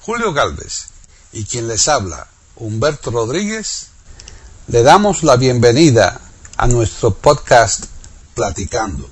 Julio Galvez y quien les habla, Humberto Rodríguez, le damos la bienvenida a nuestro podcast Platicando.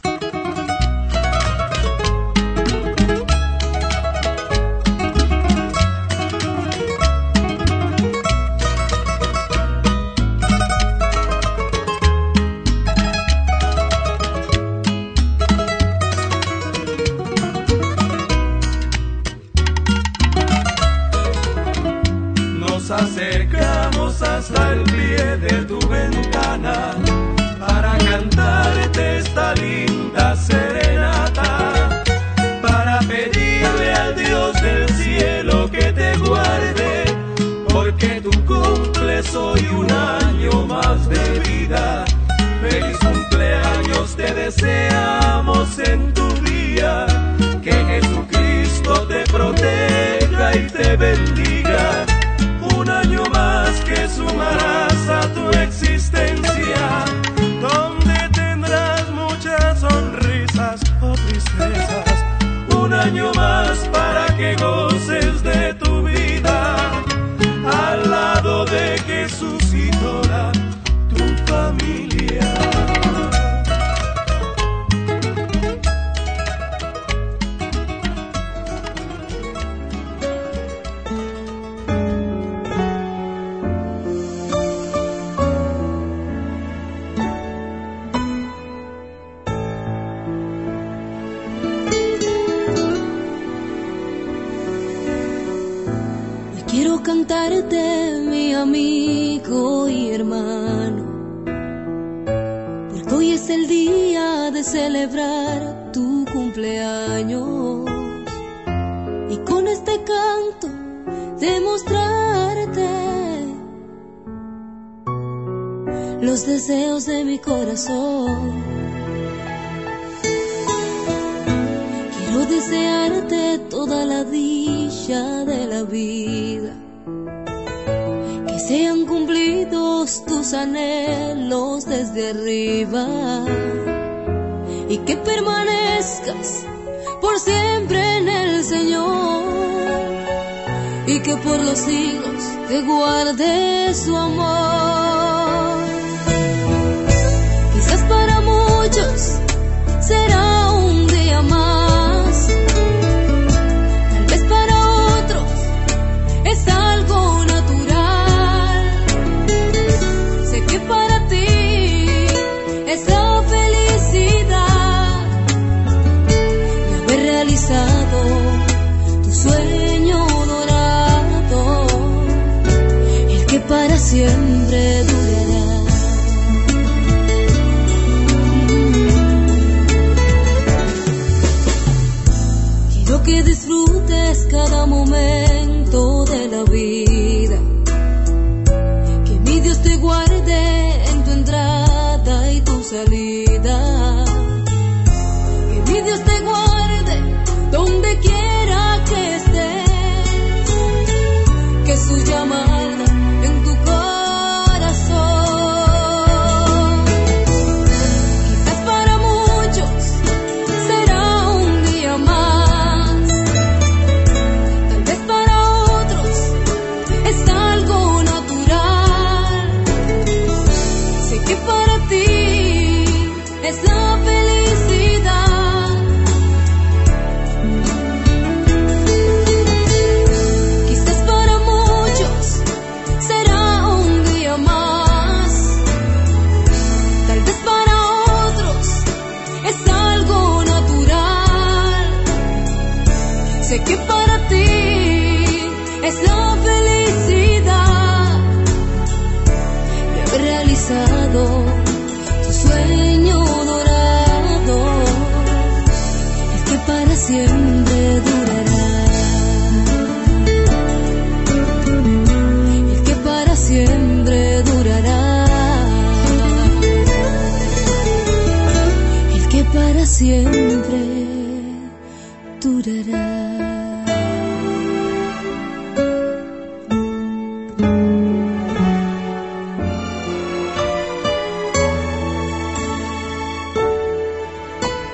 Acercamos hasta el pie de tu ventana para cantarte esta linda serenata, para pedirle al Dios del cielo que te guarde, porque tú cumples hoy un año más de vida. Feliz cumpleaños te deseamos en tu día, que Jesucristo te proteja y te bendiga. Un año más que sumarás a tu existencia, donde tendrás muchas sonrisas o tristezas. Un año más para que goces de tu vida, al lado de Jesús y toda tu familia. Quiero cantarte, mi amigo y hermano, porque hoy es el día de celebrar tu cumpleaños, y con este canto demostrarte los deseos de mi corazón. Quiero desearte toda la dicha de la vida, que sean cumplidos tus anhelos desde arriba, y que permanezcas por siempre en el Señor, y que por los siglos te guarde su amor. Quizás para muchos será un día más, tal vez para otros es algo natural. Sé que para ti es la felicidad de haber realizado tu sueño dorado, el que para siempre durará. Quiero que disfrutes cada momento de la vida, que mi Dios te guarde en tu entrada y tu salida, que mi Dios te guarde donde quiera que estés, que su llamada en tu corazón. Quizás para muchos será un día más, tal vez para otros es algo natural. Sé que para ti es la felicidad. Quizás para muchos será un día más, tal vez para otros es algo natural. Sé que para ti es la felicidad de haber realizado tu sueño dorado, el que para siempre durará, el que para siempre durará, el que para siempre durará.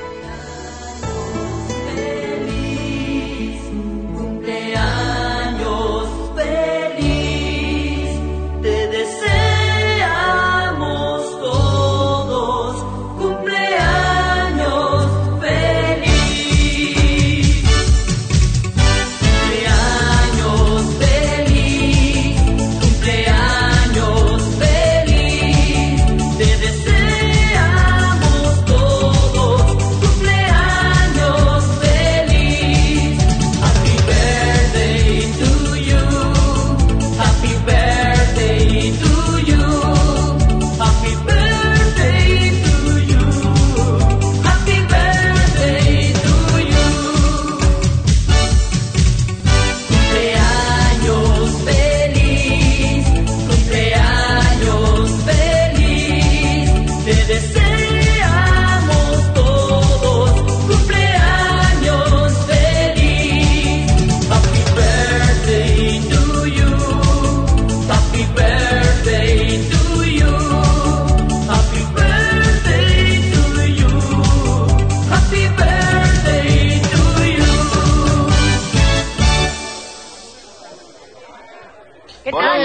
Feliz cumpleaños.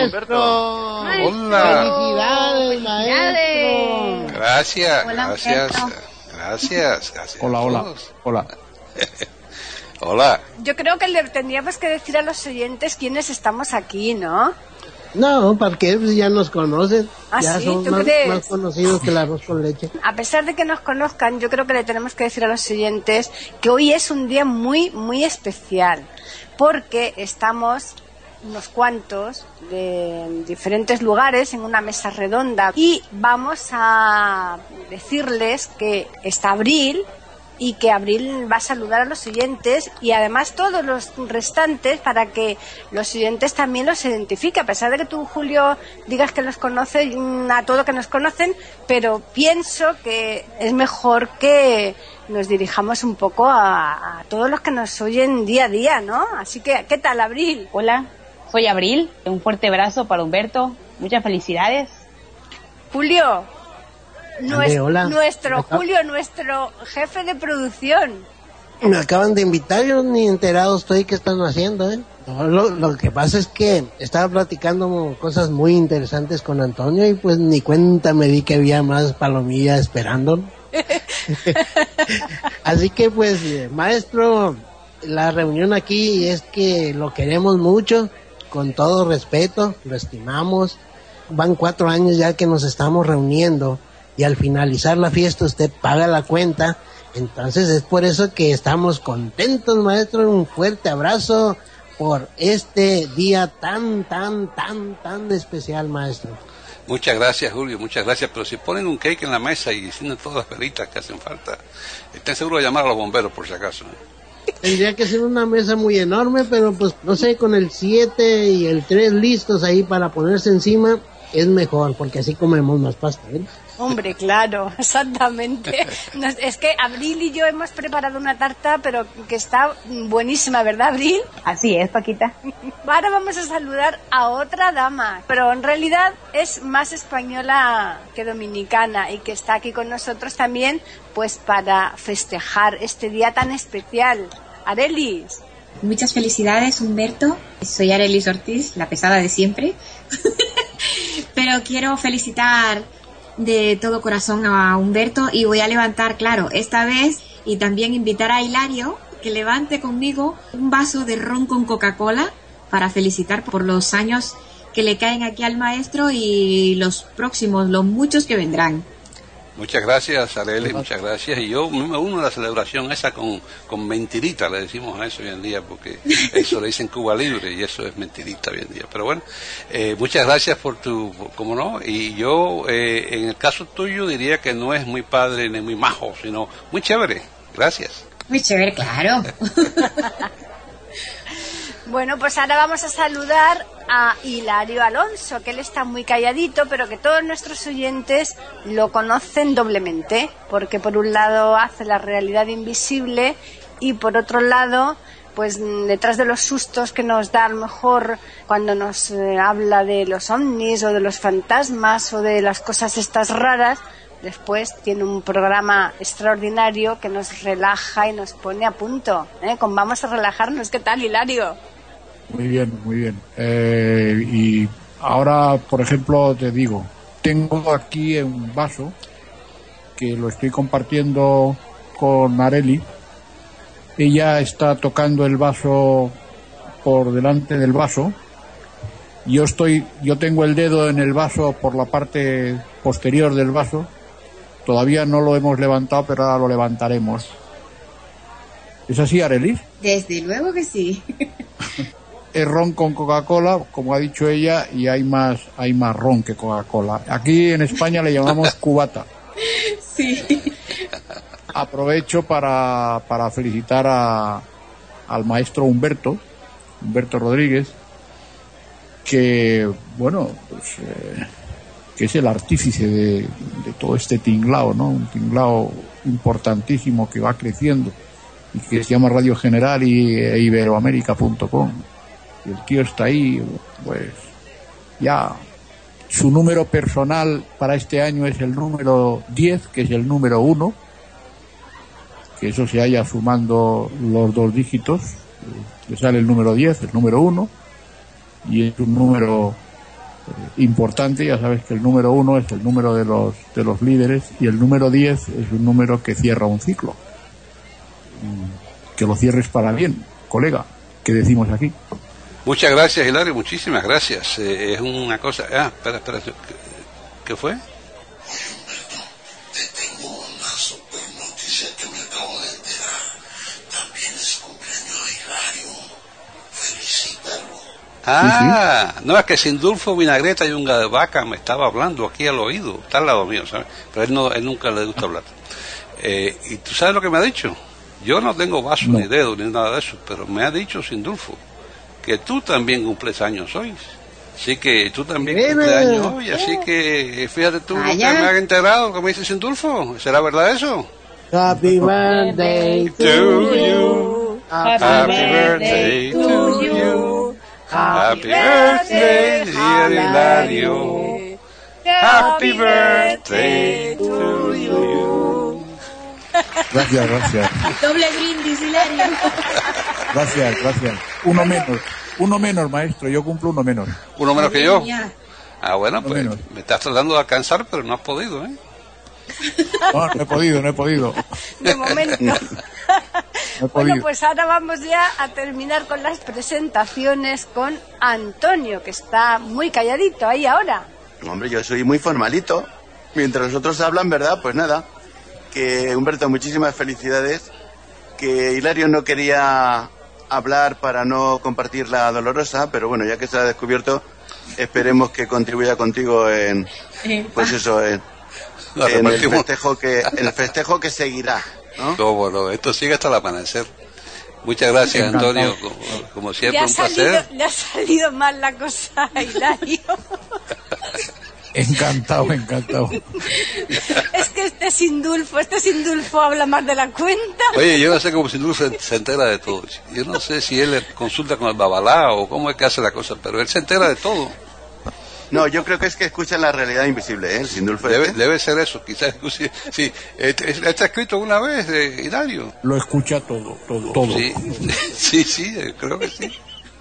¡Maestro! Hola. ¡Felicidades, maestro! Gracias, Hola, gracias. Humberto. Gracias a Hola. todos. Hola. Yo creo que le tendríamos que decir a los oyentes quiénes estamos aquí, ¿no? No, porque ya nos conocen. ¿Ah, ya sí? son ¿Tú más, crees? más conocidos que el arroz con leche. A pesar de que nos conozcan, yo creo que le tenemos que decir a los oyentes que hoy es un día muy, muy especial, porque estamos unos cuantos de diferentes lugares en una mesa redonda y vamos a decirles que está Abril y que Abril va a saludar a los oyentes y además todos los restantes para que los oyentes también los identifique, a pesar de que tú, Julio, digas que los conoces a todos que nos conocen, pero pienso que es mejor que nos dirijamos un poco a todos los que nos oyen día a día, ¿no? Así que, ¿qué tal, Abril? Hola, soy Abril. Un fuerte abrazo para Humberto. Muchas felicidades. Julio, hola. nuestro jefe de producción. Me acaban de invitar, yo ni enterado estoy qué están haciendo, ¿eh? No, lo que pasa es que estaba platicando cosas muy interesantes con Antonio y pues ni cuenta me di que había más palomilla esperando. Así que pues, maestro, la reunión aquí es que lo queremos mucho, con todo respeto, lo estimamos. Van 4 años ya que nos estamos reuniendo y al finalizar la fiesta usted paga la cuenta. Entonces es por eso que estamos contentos, maestro. Un fuerte abrazo por este día tan especial, maestro. Muchas gracias, Julio, muchas gracias. Pero si ponen un cake en la mesa y encienden todas las velitas que hacen falta, estén seguros de llamar a los bomberos por si acaso. Tendría que ser una mesa muy enorme, pero pues no sé, con el 7 y el 3 listos ahí para ponerse encima es mejor, porque así comemos más pasta, ¿eh? Hombre, claro, exactamente. Es que Abril y yo hemos preparado una tarta, pero que está buenísima, ¿verdad, Abril? Así es, Paquita. Ahora vamos a saludar a otra dama, pero en realidad es más española que dominicana y que está aquí con nosotros también, pues para festejar este día tan especial. Arelis. Muchas felicidades, Humberto. Soy Arelis Ortiz, la pesada de siempre. Pero quiero felicitar de todo corazón a Humberto y voy a levantar, claro, esta vez, y también invitar a Hilario que levante conmigo un vaso de ron con Coca-Cola para felicitar por los años que le caen aquí al maestro y los próximos, los muchos que vendrán. Muchas gracias, Arely, muchas gracias. Y yo me uno a la celebración esa con mentirita, le decimos a eso hoy en día, porque eso le dicen Cuba Libre y eso es mentirita hoy en día. Pero bueno, muchas gracias por cómo no, y yo en el caso tuyo diría que no es muy padre ni muy majo, sino muy chévere. Gracias. Muy chévere, claro. Bueno, pues ahora vamos a saludar a Hilario Alonso, que él está muy calladito, pero que todos nuestros oyentes lo conocen doblemente, porque por un lado hace la realidad invisible y por otro lado, pues detrás de los sustos que nos da a lo mejor cuando nos habla de los ovnis o de los fantasmas o de las cosas estas raras, después tiene un programa extraordinario que nos relaja y nos pone a punto, con Vamos a relajarnos. ¿Qué tal, Hilario? Muy bien, muy bien. Y ahora, por ejemplo, te digo, tengo aquí un vaso que lo estoy compartiendo con Arely. Ella está tocando el vaso por delante del vaso. Yo tengo el dedo en el vaso por la parte posterior del vaso. Todavía no lo hemos levantado, pero ahora lo levantaremos. ¿Es así, Arely? Desde luego que sí. Es ron con Coca-Cola, como ha dicho ella, y hay más ron que Coca-Cola. Aquí en España le llamamos cubata. Sí. Aprovecho para felicitar al maestro Humberto Rodríguez, que, bueno, pues que es el artífice de todo este tinglao, ¿no? Un tinglao importantísimo que va creciendo y que se llama Radio General y Iberoamérica.com. Y el tío está ahí, pues ya su número personal para este año es el número 10, que es el número 1, que eso se haya sumando los 2 dígitos, le sale el número 10, el número 1, y es un número importante. Ya sabes que el número 1 es el número de los líderes y el número 10 es un número que cierra un ciclo. Que lo cierres para bien, colega, que decimos aquí. Muchas gracias, Hilario, muchísimas gracias. Es una cosa... espera. ¿Qué fue? Te tengo una super noticia que me acabo de enterar. También es cumpleaños Hilario. Felicítalo. No, es que Sindulfo Vinagreta y Unga de Vaca me estaba hablando aquí al oído, está al lado mío, ¿sabes? Pero él nunca le gusta hablar. ¿Y tú sabes lo que me ha dicho? Yo no tengo vaso ni dedo ni nada de eso, pero me ha dicho Sindulfo que tú también cumples años hoy. Así que tú también cumples años hoy, así que fíjate tú lo que me han enterado, como dice Sindulfo. ¿Será verdad eso? Happy birthday to you. Happy birthday to you. Happy birthday, dear Hilario. Happy birthday to you. Gracias. Doble brindis, Hilario. Gracias. Uno menos, maestro. Yo cumplo uno menos. ¿Uno menos que yo? Bueno, Uno pues menos. me estás tratando de alcanzar, pero no has podido, ¿eh? No he podido. De momento. No he Bueno, podido. pues ahora vamos ya a terminar con las presentaciones con Antonio, que está muy calladito ahí ahora. Hombre, yo soy muy formalito. Mientras los otros hablan, ¿verdad? Pues nada. Que Humberto, muchísimas felicidades. Que Hilario no quería hablar para no compartir la dolorosa, pero bueno, ya que se ha descubierto, esperemos que contribuya contigo en el festejo que seguirá, ¿no? Cómo no, esto sigue hasta el amanecer. Muchas gracias, Antonio, como siempre, un placer. Le ha salido mal la cosa a Hilario. Encantado. Es que este Sindulfo habla más de la cuenta. Oye, yo no sé cómo Sindulfo se entera de todo. Yo no sé si él consulta con el Babalá o cómo es que hace la cosa, pero él se entera de todo. No, yo creo que es que escucha la realidad invisible, ¿eh? Sindulfo. Debe ser eso, quizás. Sí, está escrito una vez, Hilario. Lo escucha todo. Sí, creo que sí.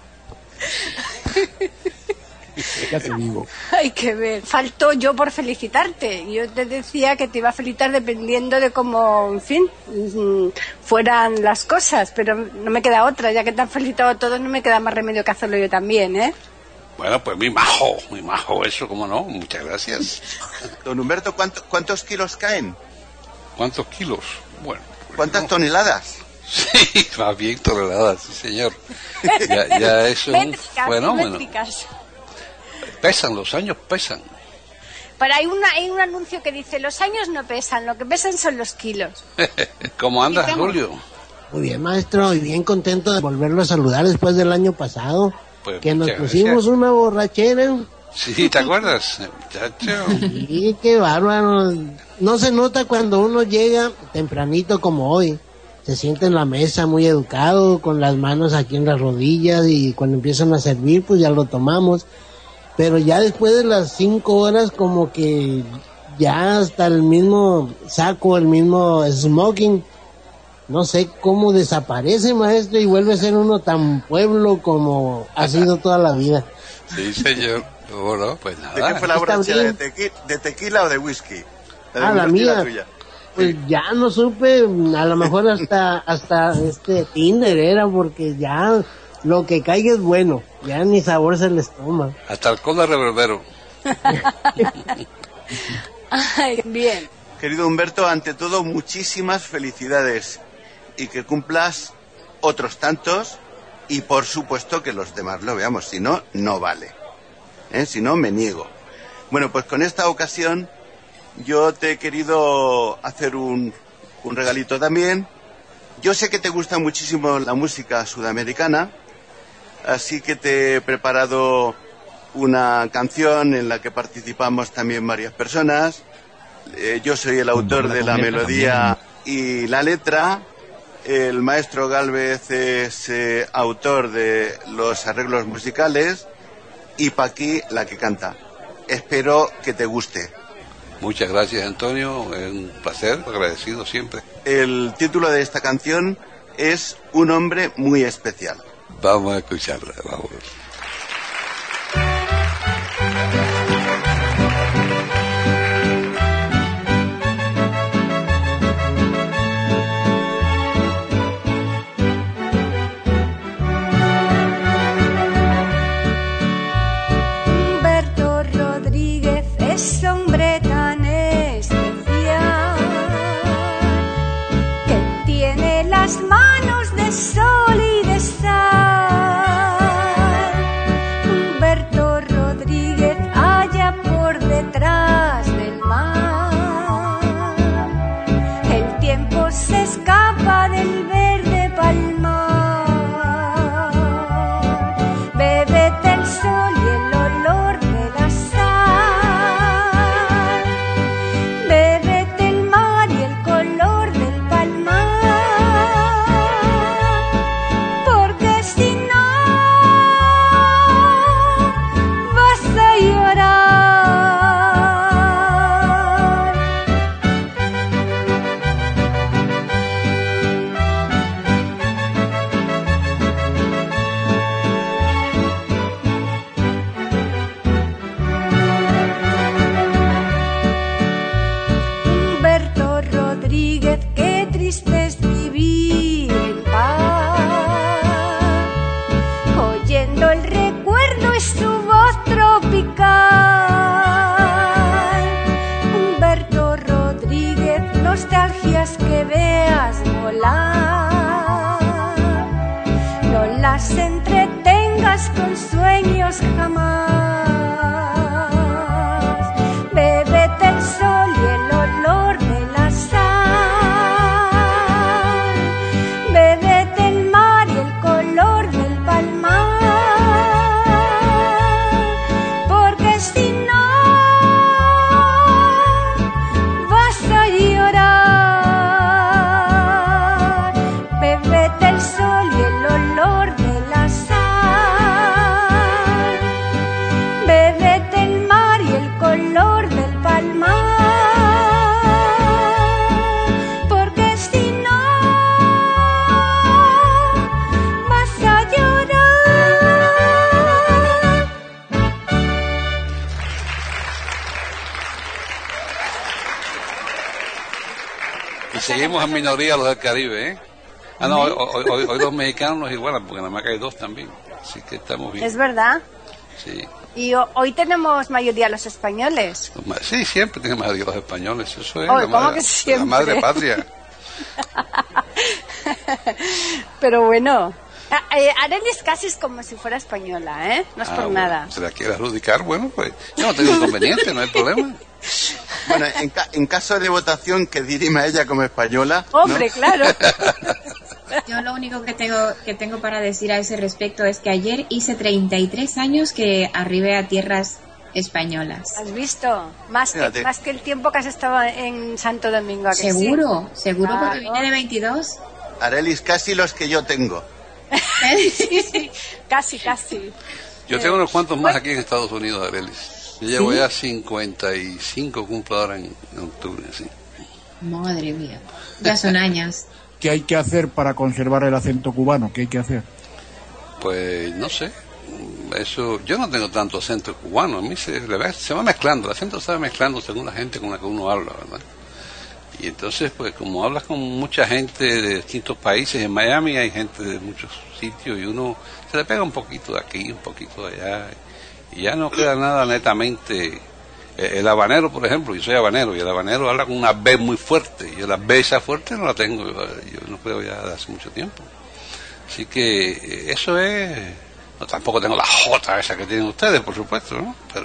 Ya te digo. Hay que ver. Faltó yo por felicitarte. Yo te decía que te iba a felicitar dependiendo de cómo, en fin, fueran las cosas, pero no me queda otra. Ya que te han felicitado todos, no me queda más remedio que hacerlo yo también, ¿eh? Bueno, pues muy majo eso, ¿cómo no? Muchas gracias. Don Humberto, ¿cuántos kilos caen? ¿Cuántos kilos? Bueno. Pues ¿Cuántas toneladas? Sí, más bien toneladas, sí señor. Ya eso es un fenómeno. Pesan, los años pesan. Pero hay un anuncio que dice, los años no pesan, lo que pesan son los kilos. ¿Cómo andas, Julio? Muy bien, maestro, y bien contento de volverlo a saludar después del año pasado. Pues que nos pusimos una borrachera. Sí, ¿te acuerdas, muchacho? Sí, qué bárbaro. No se nota cuando uno llega tempranito como hoy. Se sienta en la mesa muy educado, con las manos aquí en las rodillas, y cuando empiezan a servir, pues ya lo tomamos. Pero ya después de las 5 horas, como que ya hasta el mismo saco, el mismo smoking, no sé cómo desaparece, maestro, y vuelve a ser uno tan pueblo como ha sido toda la vida. Sí, señor. Bueno, pues nada. ¿De qué fue la borrachera? ¿De tequila o de whisky? La mía. Pues ya no supe, a lo mejor hasta Tinder era, porque ya lo que caiga es bueno, ya ni sabor se les toma. Hasta alcohol de reverbero. Ay, bien. Querido Humberto, ante todo, muchísimas felicidades y que cumplas otros tantos, y por supuesto que los demás lo veamos, si no, no vale. Si no, me niego. Bueno, pues con esta ocasión yo te he querido hacer un regalito también. Yo sé que te gusta muchísimo la música sudamericana, así que te he preparado una canción en la que participamos también varias personas. Yo soy el autor de la melodía y la letra. El maestro Gálvez es autor de los arreglos musicales y Paqui la que canta. Espero que te guste. Muchas gracias, Antonio, es un placer, agradecido siempre. El título de esta canción es Un hombre muy especial. Vamos a escucharla, vamos. Seguimos en minoría los del Caribe, ¿eh? Ah, no, hoy los mexicanos nos igualan, porque nada más que hay 2 también. Así que estamos bien. Es verdad. Sí. Y hoy tenemos mayoría los españoles. Sí, siempre tienen mayoría los españoles. Eso es la madre patria. Pero bueno, Arelis casi es como si fuera española, ¿eh? No es por nada. ¿Se la quiere adjudicar? Bueno, pues yo no tengo inconveniente, no hay problema. Bueno, en caso de votación que dirima ella como española. Hombre, ¿no? Claro. Yo lo único que tengo para decir a ese respecto es que ayer hice 33 años que arribé a tierras españolas. ¿Has visto? Más que el tiempo que has estado en Santo Domingo. ¿A que seguro, sí? Seguro, porque vine de 22. Arelis, casi los que yo tengo. Sí, casi. Yo tengo unos cuantos más aquí en Estados Unidos, Arelis. Yo llevo ya 55, cumplo ahora en octubre, sí. Madre mía, ya son años. ¿Qué hay que hacer para conservar el acento cubano? ¿Qué hay que hacer? Pues no sé, eso, yo no tengo tanto acento cubano, a mí se va mezclando, el acento se va mezclando según la gente con la que uno habla, ¿verdad? Y entonces, pues como hablas con mucha gente de distintos países, en Miami hay gente de muchos sitios y uno se le pega un poquito de aquí, un poquito de allá, y ya no queda nada netamente. El habanero, por ejemplo, yo soy habanero y el habanero habla con una B muy fuerte, y yo la B esa fuerte no la tengo, yo no creo ya de hace mucho tiempo. Así que eso es, no, tampoco tengo la J esa que tienen ustedes, por supuesto, ¿no? Pero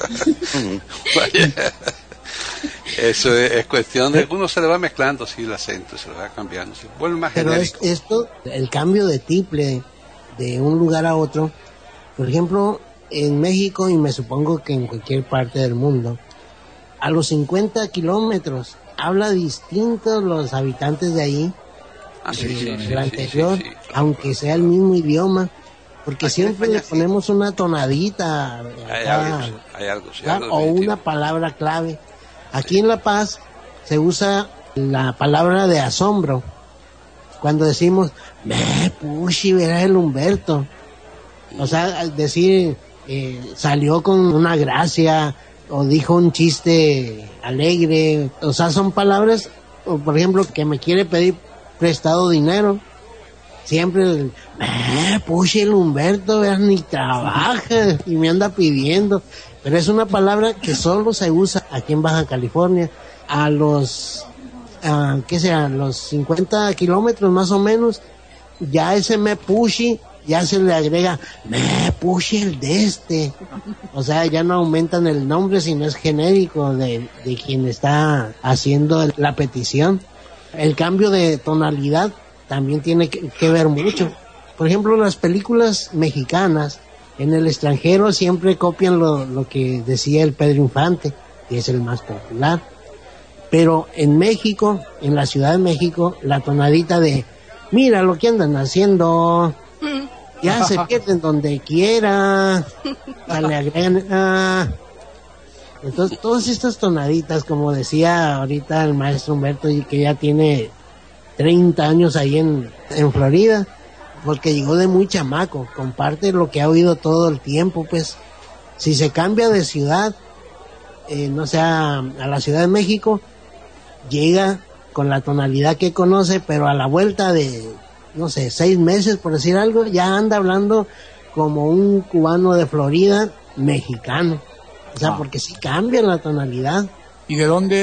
eso es cuestión de que uno se le va mezclando así el acento, se le va cambiando, se vuelve más genérico. Pero esto, el cambio de tiple de un lugar a otro, por ejemplo, en México, y me supongo que en cualquier parte del mundo, a los 50 kilómetros habla distinto los habitantes de ahí del anterior, sí, aunque sea el mismo idioma, porque aquí siempre le ponemos una tonadita hay algo, o una palabra clave. Aquí en La Paz se usa la palabra de asombro cuando decimos pushi, verás el Humberto, o sea, al decir salió con una gracia o dijo un chiste alegre. O sea, son palabras, o por ejemplo, que me quiere pedir prestado dinero. Siempre, pucha, el Humberto, veas, ni trabaja y me anda pidiendo. Pero es una palabra que solo se usa aquí en Baja California. A los, los 50 kilómetros más o menos, ya ese me pushi, ya se le agrega, me pushi el de este. O sea, ya no aumentan el nombre, sino es genérico de quien está haciendo la petición. El cambio de tonalidad también tiene que ver mucho. Por ejemplo, las películas mexicanas en el extranjero siempre copian lo que decía el Pedro Infante, que es el más popular. Pero en México, en la Ciudad de México, la tonadita de mira lo que andan haciendo, ya se pierden donde quiera, le agregan, entonces todas estas tonaditas, como decía ahorita el maestro Humberto, y que ya tiene 30 años ahí en Florida, porque llegó de muy chamaco, comparte lo que ha oído todo el tiempo. Pues si se cambia de ciudad, no sé, a la Ciudad de México, llega con la tonalidad que conoce, pero a la vuelta de, no sé, 6 meses, por decir algo, ya anda hablando como un cubano de Florida mexicano. O sea, porque sí cambia la tonalidad. ¿Y de dónde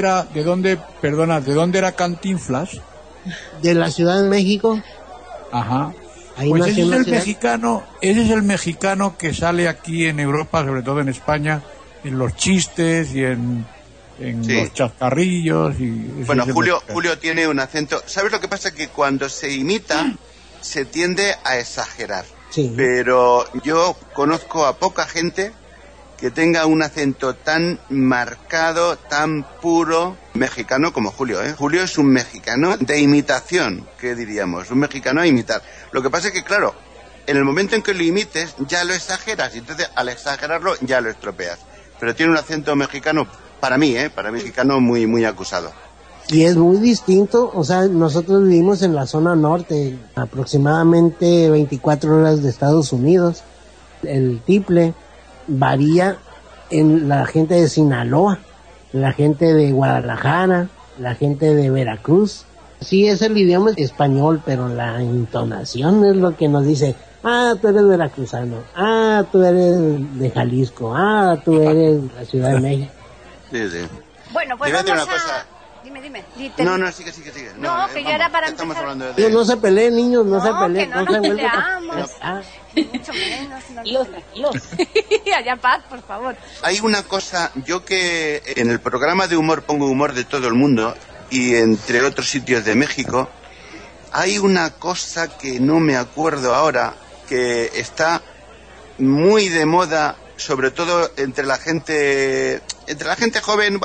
era Cantinflas? De la Ciudad de México. Ajá. Ahí pues nació ese es el mexicano que sale aquí en Europa, sobre todo en España, en los chistes y en los chascarrillos. Bueno, Julio tiene un acento. ¿Sabes lo que pasa? Que cuando se imita se tiende a exagerar. Sí. Pero yo conozco a poca gente que tenga un acento tan marcado, tan puro, mexicano como Julio, ¿eh? Julio es un mexicano de imitación, ¿qué diríamos? Un mexicano a imitar. Lo que pasa es que, claro, en el momento en que lo imites, ya lo exageras, y entonces al exagerarlo ya lo estropeas. Pero tiene un acento mexicano, para mí, mexicano muy, muy acusado. Y es muy distinto, o sea, nosotros vivimos en la zona norte, aproximadamente 24 horas de Estados Unidos. El tiple varía en la gente de Sinaloa, la gente de Guadalajara, la gente de Veracruz. Sí, es el idioma español, pero la entonación es lo que nos dice, tú eres veracruzano, tú eres de Jalisco, tú eres de la Ciudad de México. Sí. Bueno, pues vamos a... Dime. No, sigue. No, que ya era para estamos empezar. hablando de... No se peleen, niños, no se peleen. Que no nos peleamos. Mucho menos. Tranquilos. Haya paz, por favor. Hay una cosa, yo que en el programa de humor pongo humor de todo el mundo, y entre otros sitios de México, hay una cosa que no me acuerdo ahora, que está muy de moda, sobre todo entre la gente joven,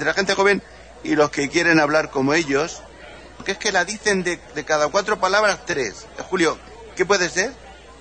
y los que quieren hablar como ellos, porque es que la dicen de cada 4 palabras 3. Julio, ¿qué puede ser?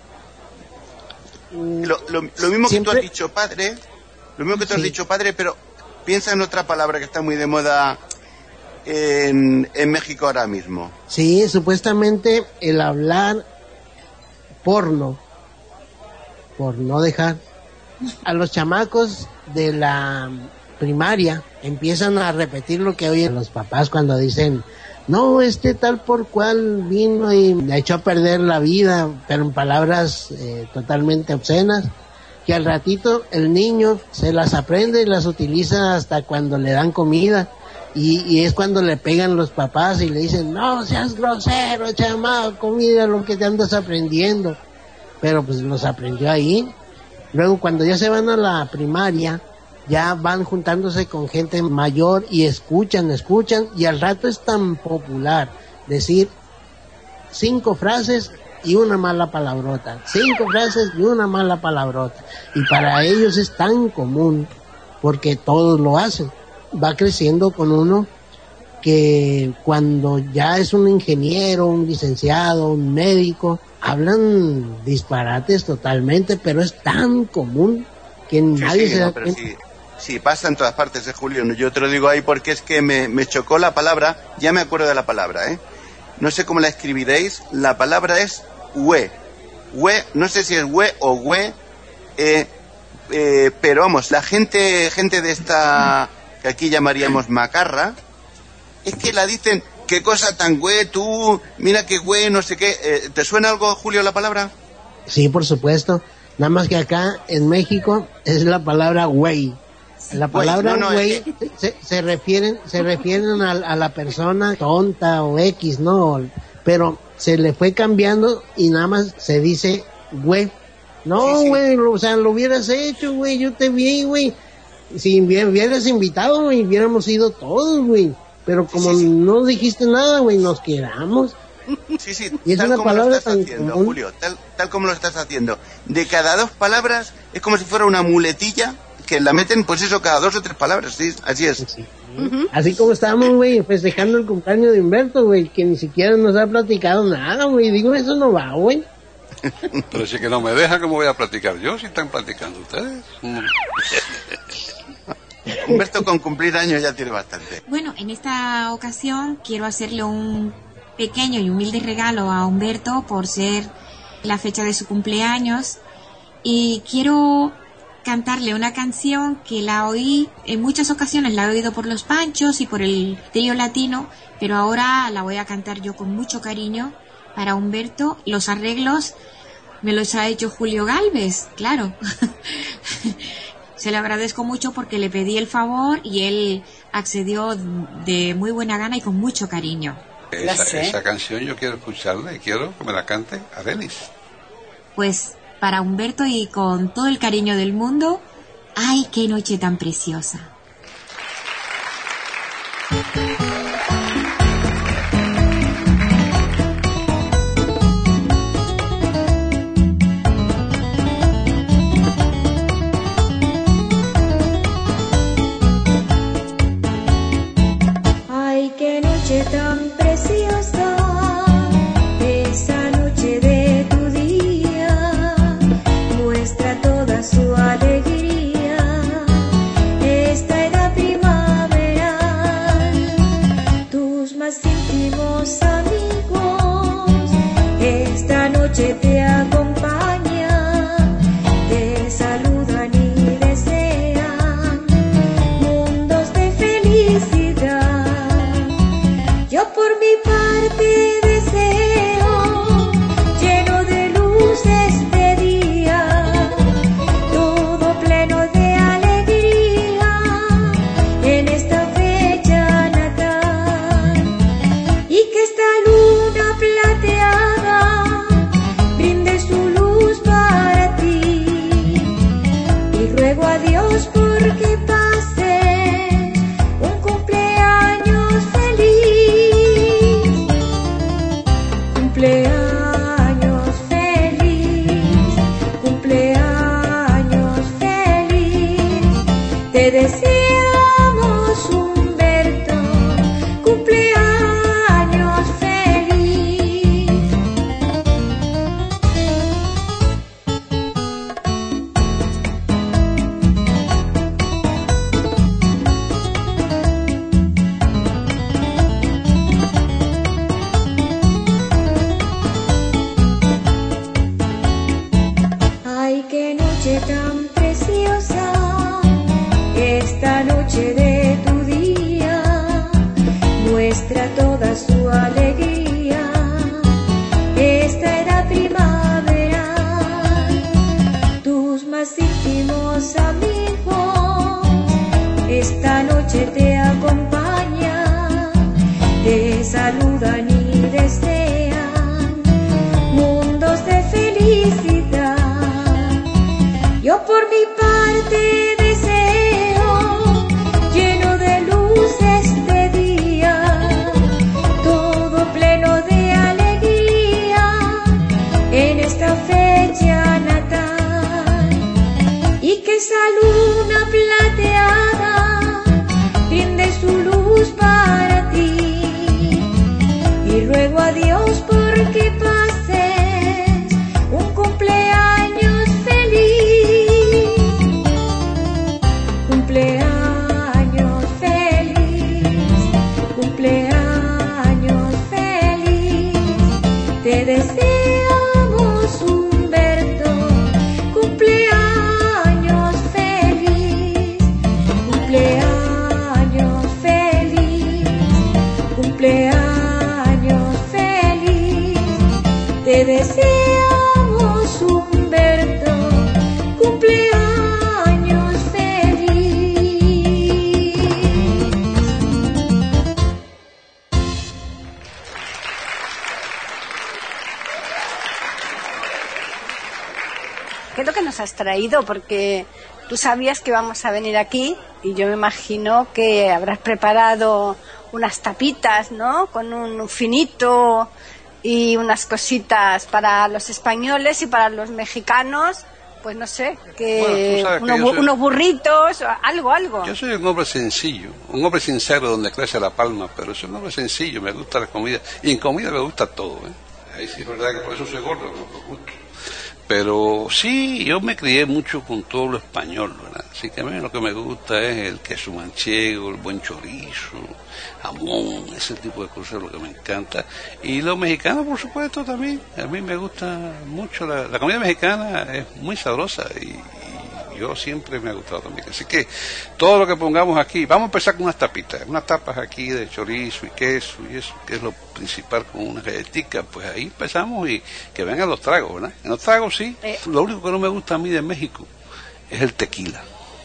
Lo mismo que tú has dicho, padre, pero piensa en otra palabra que está muy de moda en México ahora mismo. Sí, supuestamente el hablar porno, por no dejar a los chamacos de la primaria empiezan a repetir lo que oyen los papás cuando dicen, no, tal por cual vino y le echó a perder la vida, pero en palabras totalmente obscenas, que al ratito el niño se las aprende y las utiliza hasta cuando le dan comida, y es cuando le pegan los papás y le dicen, no seas grosero, chamaco, mira lo que te andas aprendiendo, pero pues los aprendió ahí. Luego cuando ya se van a la primaria, ya van juntándose con gente mayor y escuchan, y al rato es tan popular decir 5 frases y una mala palabrota, 5 frases y una mala palabrota, y para ellos es tan común porque todos lo hacen. Va creciendo con uno que cuando ya es un ingeniero, un licenciado, un médico, hablan disparates totalmente, pero es tan común que nadie se da cuenta. Sí, pasa en todas partes, Julio. Yo te lo digo ahí porque es que me chocó la palabra, ya me acuerdo de la palabra, No sé cómo la escribiréis, la palabra es hue. Hue, no sé si es hue o hue, pero vamos, la gente de esta, que aquí llamaríamos macarra, es que la dicen, qué cosa tan güey, tú, mira qué güey, no sé qué. ¿Te suena algo, Julio, la palabra? Sí, por supuesto. Nada más que acá en México es la palabra güey. La palabra güey se refieren a la persona tonta o X, ¿no? Pero se le fue cambiando y nada más se dice güey. No, güey, o sea, lo hubieras hecho, güey, yo te vi, güey. Si hubieras invitado, güey, hubiéramos ido todos, güey. Pero como no dijiste nada, güey, nos quedamos. Sí, y es tal una como palabra lo estás tan haciendo, común. Julio, tal como lo estás haciendo. De cada 2 palabras es como si fuera una muletilla que la meten, pues eso, cada 2 o 3 palabras, sí, así es. Sí. Así como estábamos, güey, festejando el cumpleaños de Humberto, güey, que ni siquiera nos ha platicado nada, güey. Digo, eso no va, güey. Pero si que no me deja, ¿cómo voy a platicar yo si están platicando ustedes? Humberto con cumplir años ya tiene bastante. Bueno, en esta ocasión quiero hacerle un pequeño y humilde regalo a Humberto por ser la fecha de su cumpleaños y quiero cantarle una canción que la oí en muchas ocasiones, la he oído por Los Panchos y por el trío latino, pero ahora la voy a cantar yo con mucho cariño para Humberto. Los arreglos me los ha hecho Julio Galvez, claro. Se lo agradezco mucho porque le pedí el favor y él accedió de muy buena gana y con mucho cariño. Esa canción yo quiero escucharla y quiero que me la cante Arelis. Pues para Humberto y con todo el cariño del mundo, ¡ay, qué noche tan preciosa! Ay, qué noche tan preciosa, esa noche de tu día, muestra toda su alegría, esta edad primaveral, tus más íntimos amigos, esta noche te acompañan, te saludan y desean mundos de felicidad. Yo por mi parte deseo, lleno de luz este día, todo pleno de alegría, en esta fecha natal, y que esta luna plateada brinde su luz para ti, y ruego a Dios porque pase un cumpleaños feliz, cumpleaños feliz, cumpleaños feliz, te deseamos Humberto, cumpleaños feliz. Ay, qué noche tan preciosa, esta noche de tu día, muestra toda su alegría, esta era primaveral, tus más íntimos amigos, esta noche te acompañan, te saludan y desean mundos de felicidad. Yo por mi parte deseo, lleno de luz este día, todo pleno de alegría, en esta fecha natal, y que salud ¿qué es lo que nos has traído? Porque tú sabías que íbamos a venir aquí y yo me imagino que habrás preparado unas tapitas, ¿no? Con un finito y unas cositas para los españoles y para los mexicanos. Pues no sé, unos burritos, algo. Yo soy un hombre sencillo, un hombre sincero donde crece la palma, pero soy un hombre sencillo, me gusta la comida, y en comida me gusta todo, Ahí sí es verdad que por eso soy gordo, no gusto. Pero sí, yo me crié mucho con todo lo español, ¿verdad? Así que a mí lo que me gusta es el queso manchego, el buen chorizo, jamón, ese tipo de cosas es lo que me encanta. Y lo mexicano, por supuesto, también. A mí me gusta mucho, la comida mexicana es muy sabrosa y yo siempre me ha gustado también. Así que todo lo que pongamos aquí, vamos a empezar con unas tapas aquí de chorizo y queso y eso, que es lo principal, con una galletica, pues ahí empezamos y que vengan los tragos, ¿verdad? En los tragos sí, lo único que no me gusta a mí de México es el tequila.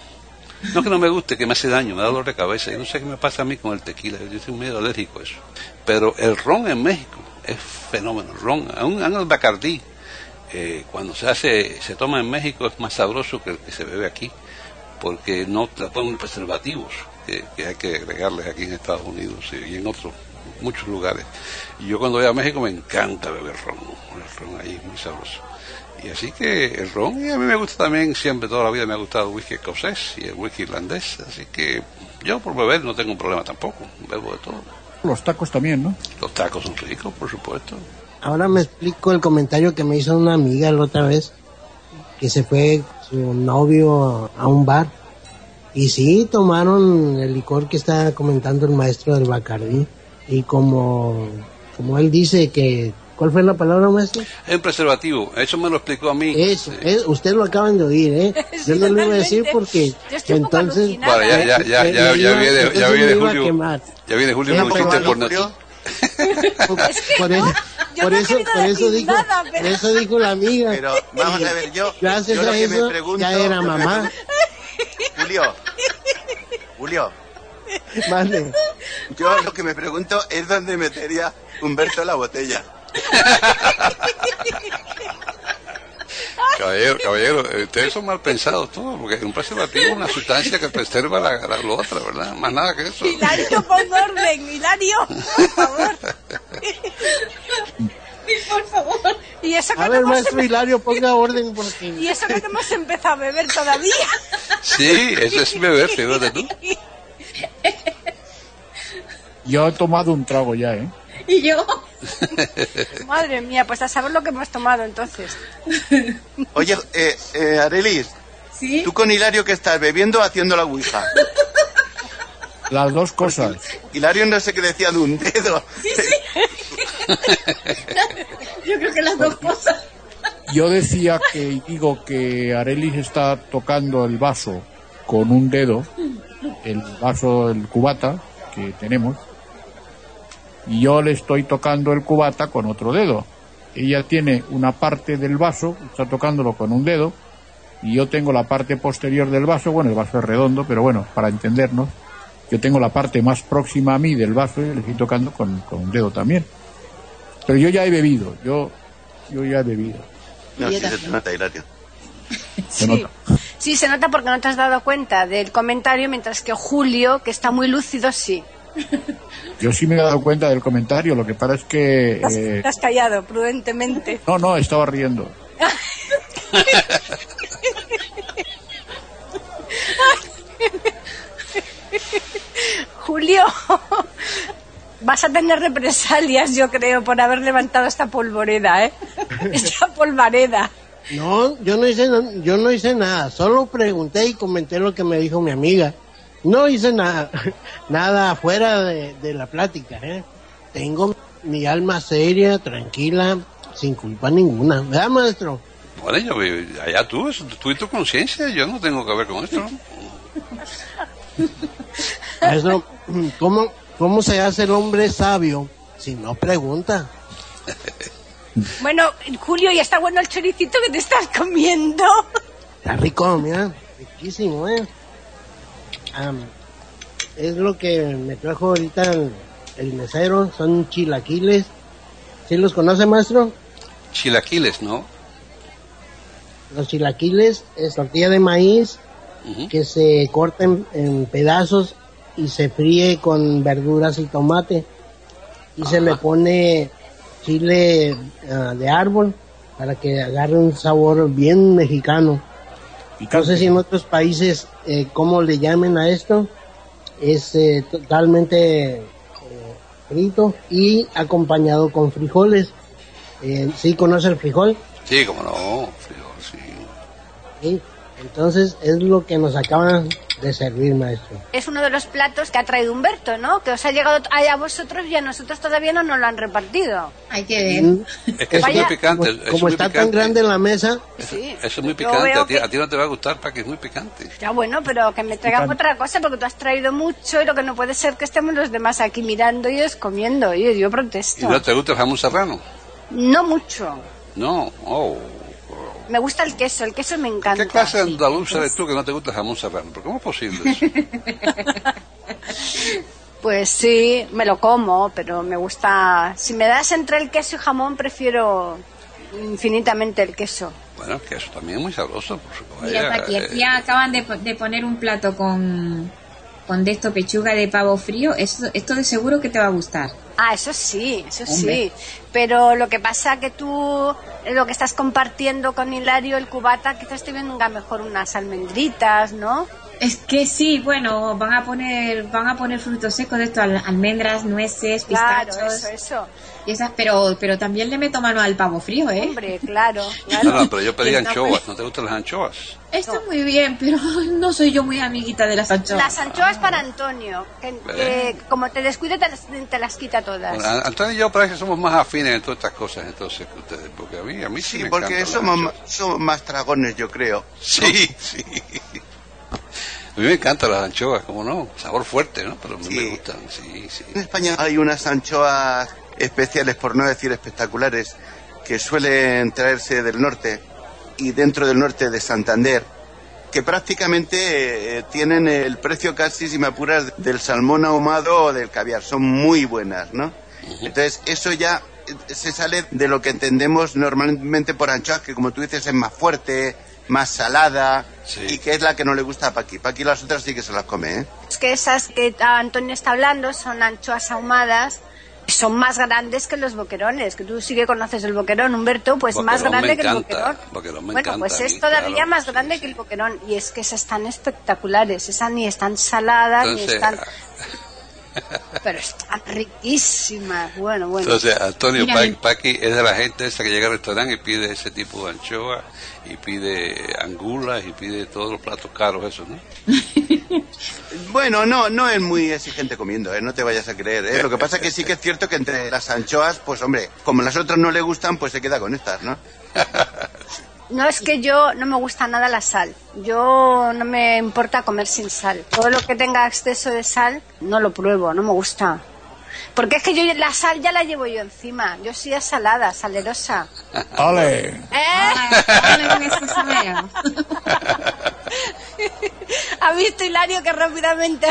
No que no me guste, que me hace daño, me da dolor de cabeza, y no sé qué me pasa a mí con el tequila, yo soy medio alérgico a eso. Pero el ron en México es fenómeno, el ron, aún el Bacardí, cuando se toma en México es más sabroso que el que se bebe aquí, porque no le ponen preservativos que hay que agregarles aquí en Estados Unidos y en muchos lugares. Y yo cuando voy a México me encanta beber ron, el ron ahí es muy sabroso. Y así que el ron, y a mí me gusta también, siempre toda la vida me ha gustado el whisky escocés y el whisky irlandés, así que yo por beber no tengo un problema tampoco, bebo de todo. Los tacos también, ¿no? Los tacos son ricos, por supuesto. Ahora me explico el comentario que me hizo una amiga la otra vez, que se fue su novio a un bar, y sí, tomaron el licor que está comentando el maestro del Bacardí, y como él dice que... ¿Cuál fue la palabra, maestro? Es un preservativo, eso me lo explicó a mí. Eso, usted lo acaban de oír, ¿eh? Sí, yo no lo iba a decir porque entonces... Bueno, ya viene Julio. Ya viene Julio con chiste por nosotros. Por eso dijo la amiga. Pero vamos a ver, gracias a eso ya era mamá. Julio. Vale. Yo lo que me pregunto es dónde metería Humberto la botella. Caballero, ustedes son mal pensados todos, porque un preservativo es una sustancia que preserva lo otro, ¿verdad? Más nada que eso. Hilario, pon orden, Hilario, por favor. Por favor. Y eso que a ver, maestro Hilario, ponga orden porque... Y eso que no hemos empezado a beber todavía. Sí, eso es beber, fíjate tú. Yo he tomado un trago ya, ¿eh? ¿Y yo? Madre mía, pues a saber lo que hemos tomado entonces. Oye, Arelis, ¿sí? ¿Tú con Hilario qué estás, bebiendo o haciendo la ouija? Las dos cosas. Porque Hilario no sé qué decía de un dedo. Sí. Yo creo que las dos cosas. Yo decía que Arelis está tocando el vaso con un dedo, el vaso, el cubata que tenemos, y yo le estoy tocando el cubata con otro dedo. Ella tiene una parte del vaso, está tocándolo con un dedo, y yo tengo la parte posterior del vaso, bueno, el vaso es redondo, pero bueno, para entendernos, yo tengo la parte más próxima a mí del vaso y le estoy tocando con un dedo también. Pero yo ya he bebido, yo ya he bebido. No, sí se nota, Hilario. Se nota. Sí, se nota porque no te has dado cuenta del comentario, mientras que Julio, que está muy lúcido, sí. Yo sí me he dado cuenta del comentario, lo que pasa es que... Te has callado prudentemente. No, estaba riendo. Julio, vas a tener represalias, yo creo, por haber levantado esta polvoreda, ¿eh? Esta polvareda. No, yo no hice nada, solo pregunté y comenté lo que me dijo mi amiga. No hice nada afuera de la plática, ¿eh? Tengo mi alma seria, tranquila, sin culpa ninguna, ¿verdad, maestro? Bueno, allá tú y tu conciencia, yo no tengo que ver con esto. Maestro, ¿cómo se hace el hombre sabio si no pregunta? Bueno, Julio, ya está bueno el choricito que te estás comiendo. Está rico, mira, riquísimo, ¿eh? Es lo que me trajo ahorita el mesero, son chilaquiles. ¿Sí los conoce, maestro? Chilaquiles, ¿no? Los chilaquiles es tortilla de maíz que se corta en pedazos y se fríe con verduras y tomate. Y se le pone chile de árbol para que agarre un sabor bien mexicano. No sé si en otros países, ¿cómo le llamen a esto? Es totalmente frito y acompañado con frijoles. ¿Sí conoce el frijol? Sí, como no, frijol, sí. Sí, entonces es lo que nos acaban de servir, maestro. Es uno de los platos que ha traído Humberto, ¿no? Que os ha llegado a vosotros y a nosotros todavía no nos lo han repartido. Hay que ver. Es que es muy picante. Como está tan grande la mesa. Sí. Eso es muy picante. A ti no te va a gustar porque es muy picante. Ya bueno, pero que me traigan otra cosa porque tú has traído mucho y lo que no puede ser que estemos los demás aquí mirando y ellos comiendo. Yo protesto. ¿Y no te gusta el jamón serrano? No mucho. No, Me gusta el queso me encanta. ¿Qué clase de andaluza eres tú que no te gusta el jamón serrano? ¿Pero cómo es posible eso? Pues sí, me lo como, pero me gusta... Si me das entre el queso y jamón, prefiero infinitamente el queso. Bueno, el queso también es muy sabroso. Mira, aquí acaban de poner un plato con de esto pechuga de pavo frío. Esto de seguro que te va a gustar. Ah, eso sí. Pero lo que pasa que tú, lo que estás compartiendo con Hilario, el cubata, quizás te venga mejor unas almendritas, ¿no? Es que sí, bueno, van a poner frutos secos de esto, almendras, nueces, pistachos. Claro, eso. Y esas, pero también le meto mano al pavo frío, ¿eh? Hombre, claro. No, pero yo pedí anchoas. ¿No te gustan las anchoas? Está muy bien, pero no soy yo muy amiguita de las anchoas. Las anchoas para Antonio, que como te descuide te las quita todas. Bueno, Antonio y yo parece que somos más afines en todas estas cosas entonces que ustedes, porque a mí sí me porque somos más dragones, yo creo. Sí. A mí me encantan las anchoas, ¿cómo no? Sabor fuerte, ¿no? Pero a mí me gustan, sí. En España hay unas anchoas especiales, por no decir espectaculares, que suelen traerse del norte y dentro del norte de Santander, que prácticamente tienen el precio casi, si me apuras, del salmón ahumado o del caviar. Son muy buenas, ¿no? Entonces, eso ya se sale de lo que entendemos normalmente por anchoas, que como tú dices es más fuerte, más salada, y que es la que no le gusta a Paqui. Paqui las otras sí que se las come, ¿eh? Es que esas que Antonio está hablando son anchoas ahumadas, son más grandes que los boquerones, que tú sí que conoces el boquerón, Humberto, pues boquerón más grande que el boquerón. Bueno, pues es todavía más grande que el boquerón, y es que esas están espectaculares, esas ni están saladas, ni están... Pero están riquísimas, bueno. Entonces, Antonio, Paqui es de la gente esa que llega al restaurante y pide ese tipo de anchoa, y pide angulas, y pide todos los platos caros, esos, ¿no? Bueno, no es muy exigente comiendo, no te vayas a creer, ¿eh? Lo que pasa es que sí que es cierto que entre las anchoas, pues hombre, como las otras no le gustan, pues se queda con estas, ¿no? No, es que yo no me gusta nada la sal. Yo no me importa comer sin sal. Todo lo que tenga exceso de sal, no lo pruebo, no me gusta. Porque es que yo la sal ya la llevo yo encima. Yo soy asalada, salerosa. ¡Ale! ¡Ale con eso sabemos! ¿Ha visto, Hilario, que rápidamente...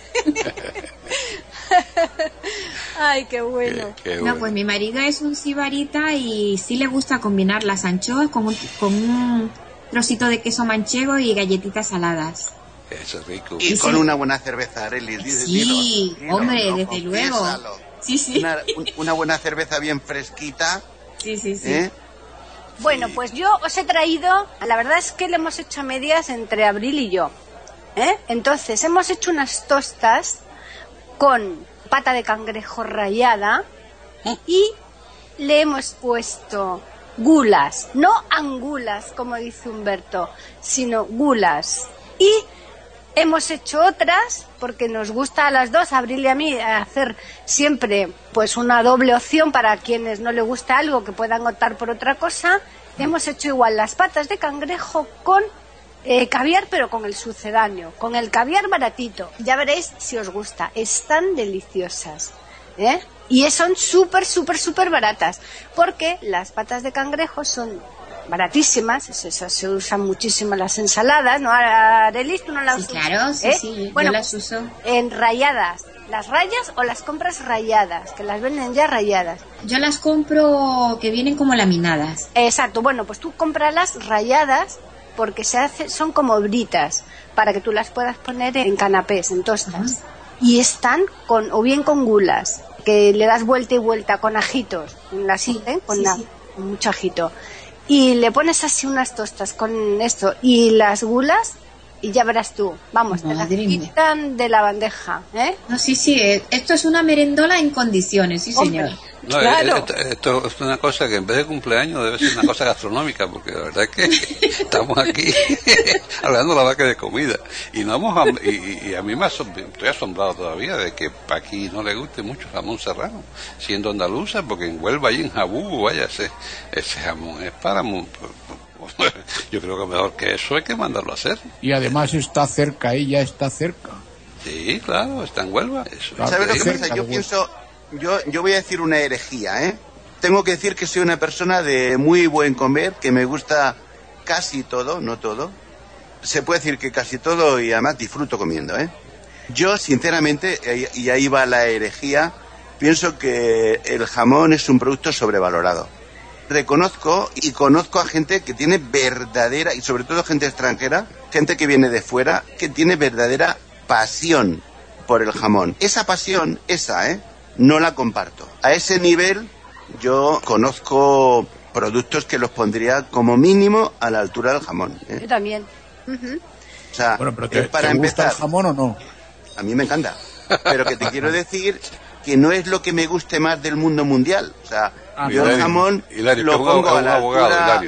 Ay, qué bueno. Qué bueno. No, pues mi marido es un sibarita y sí le gusta combinar las anchoas con un trocito de queso manchego y galletitas saladas. Eso es rico. Y con una buena cerveza, Arely. Sí, hombre, desde luego. Sí. Una buena cerveza bien fresquita. Sí. Bueno, pues yo os he traído... La verdad es que le hemos hecho a medias entre Abril y yo. Entonces, hemos hecho unas tostas con pata de cangrejo rallada y le hemos puesto gulas, no angulas como dice Humberto, sino gulas, y hemos hecho otras porque nos gusta a las dos, a Abril y a mí, hacer siempre pues una doble opción para quienes no le gusta algo que puedan optar por otra cosa. Hemos hecho igual las patas de cangrejo con caviar, pero con el sucedáneo, con el caviar baratito. Ya veréis si os gusta, están deliciosas, y son súper baratas, porque las patas de cangrejo son baratísimas, esas se usan muchísimo en las ensaladas, ¿no? Arelis, ¿tú no las usas? Claro, sí, bueno, yo las uso. En ralladas, ¿las rayas o las compras ralladas? Que las venden ya ralladas. Yo las compro que vienen como laminadas. Exacto, bueno, pues tú cómpralas ralladas porque son como britas para que tú las puedas poner en canapés, en tostas. Y están o bien con gulas, que le das vuelta y vuelta con ajitos, las sirven con mucho ajito. Y le pones así unas tostas con esto y las gulas y ya verás tú. Vamos, te las quitan de la bandeja, ¿eh? No, sí, esto es una merendola en condiciones, sí, señor. No, claro. Esto es una cosa que en vez de cumpleaños debe ser una cosa gastronómica, porque la verdad es que estamos aquí hablando la vaca de comida y no y a mí estoy asombrado todavía de que aquí no le guste mucho jamón serrano, siendo andaluza, porque en Huelva y en Jabú, vaya, ese jamón es para yo creo que mejor que eso hay que mandarlo a hacer. Y además está cerca, ella está cerca. Sí, claro, está en Huelva. ¿Sabes lo que pasa? Yo pienso, yo voy a decir una herejía, ¿eh? Tengo que decir que soy una persona de muy buen comer, que me gusta casi todo, no todo. Se puede decir que casi todo y además disfruto comiendo, ¿eh? Yo, sinceramente, y ahí va la herejía, pienso que el jamón es un producto sobrevalorado. Reconozco y conozco a gente que tiene verdadera, y sobre todo gente extranjera, gente que viene de fuera, que tiene verdadera pasión por el jamón. Esa pasión, no la comparto. A ese nivel yo conozco productos que los pondría como mínimo a la altura del jamón, ¿eh? Yo también. O sea, bueno, pero para ¿te empezar, gusta el jamón o no? A mí me encanta. Pero que te quiero decir que no es lo que me guste más del mundo mundial. O sea, yo el jamón lo pongo a la altura...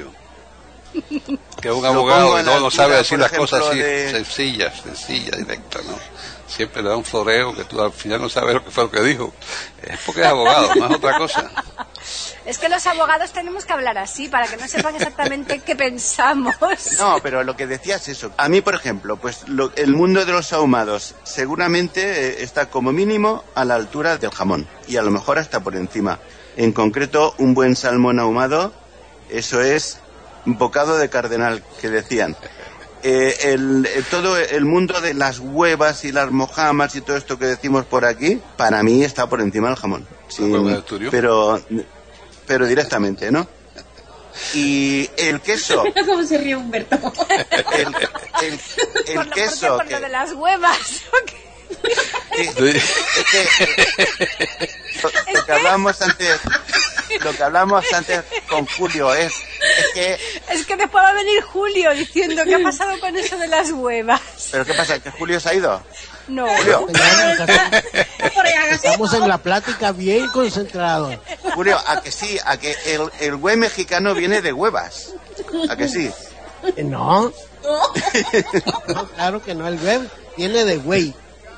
Que es un abogado y no sabe decir las cosas así, sencilla, directa, ¿no? Siempre le da un floreo que tú al final no sabes lo que fue lo que dijo. Es porque es abogado, no es otra cosa. Es que los abogados tenemos que hablar así para que no sepan exactamente qué pensamos. No, pero lo que decías es eso. A mí, por ejemplo, pues el mundo de los ahumados seguramente está como mínimo a la altura del jamón y a lo mejor hasta por encima. En concreto, un buen salmón ahumado, eso es un bocado de cardenal, que decían. Todo el mundo de las huevas y las mojamas y todo esto que decimos por aquí, para mí está por encima del jamón. Sí, pero directamente, ¿no? Y el queso. ¿Cómo se ríe Humberto? El queso. Por lo de las huevas. Lo que hablamos antes con Julio es que después va a venir Julio diciendo ¿qué ha pasado con eso de las huevas? ¿Pero qué pasa? ¿Que Julio se ha ido? No. Julio. Estamos en la plática bien concentrados. Julio, a que sí, a que el güey mexicano viene de huevas. ¿A que sí? No. No, claro que no, el güey viene de güey.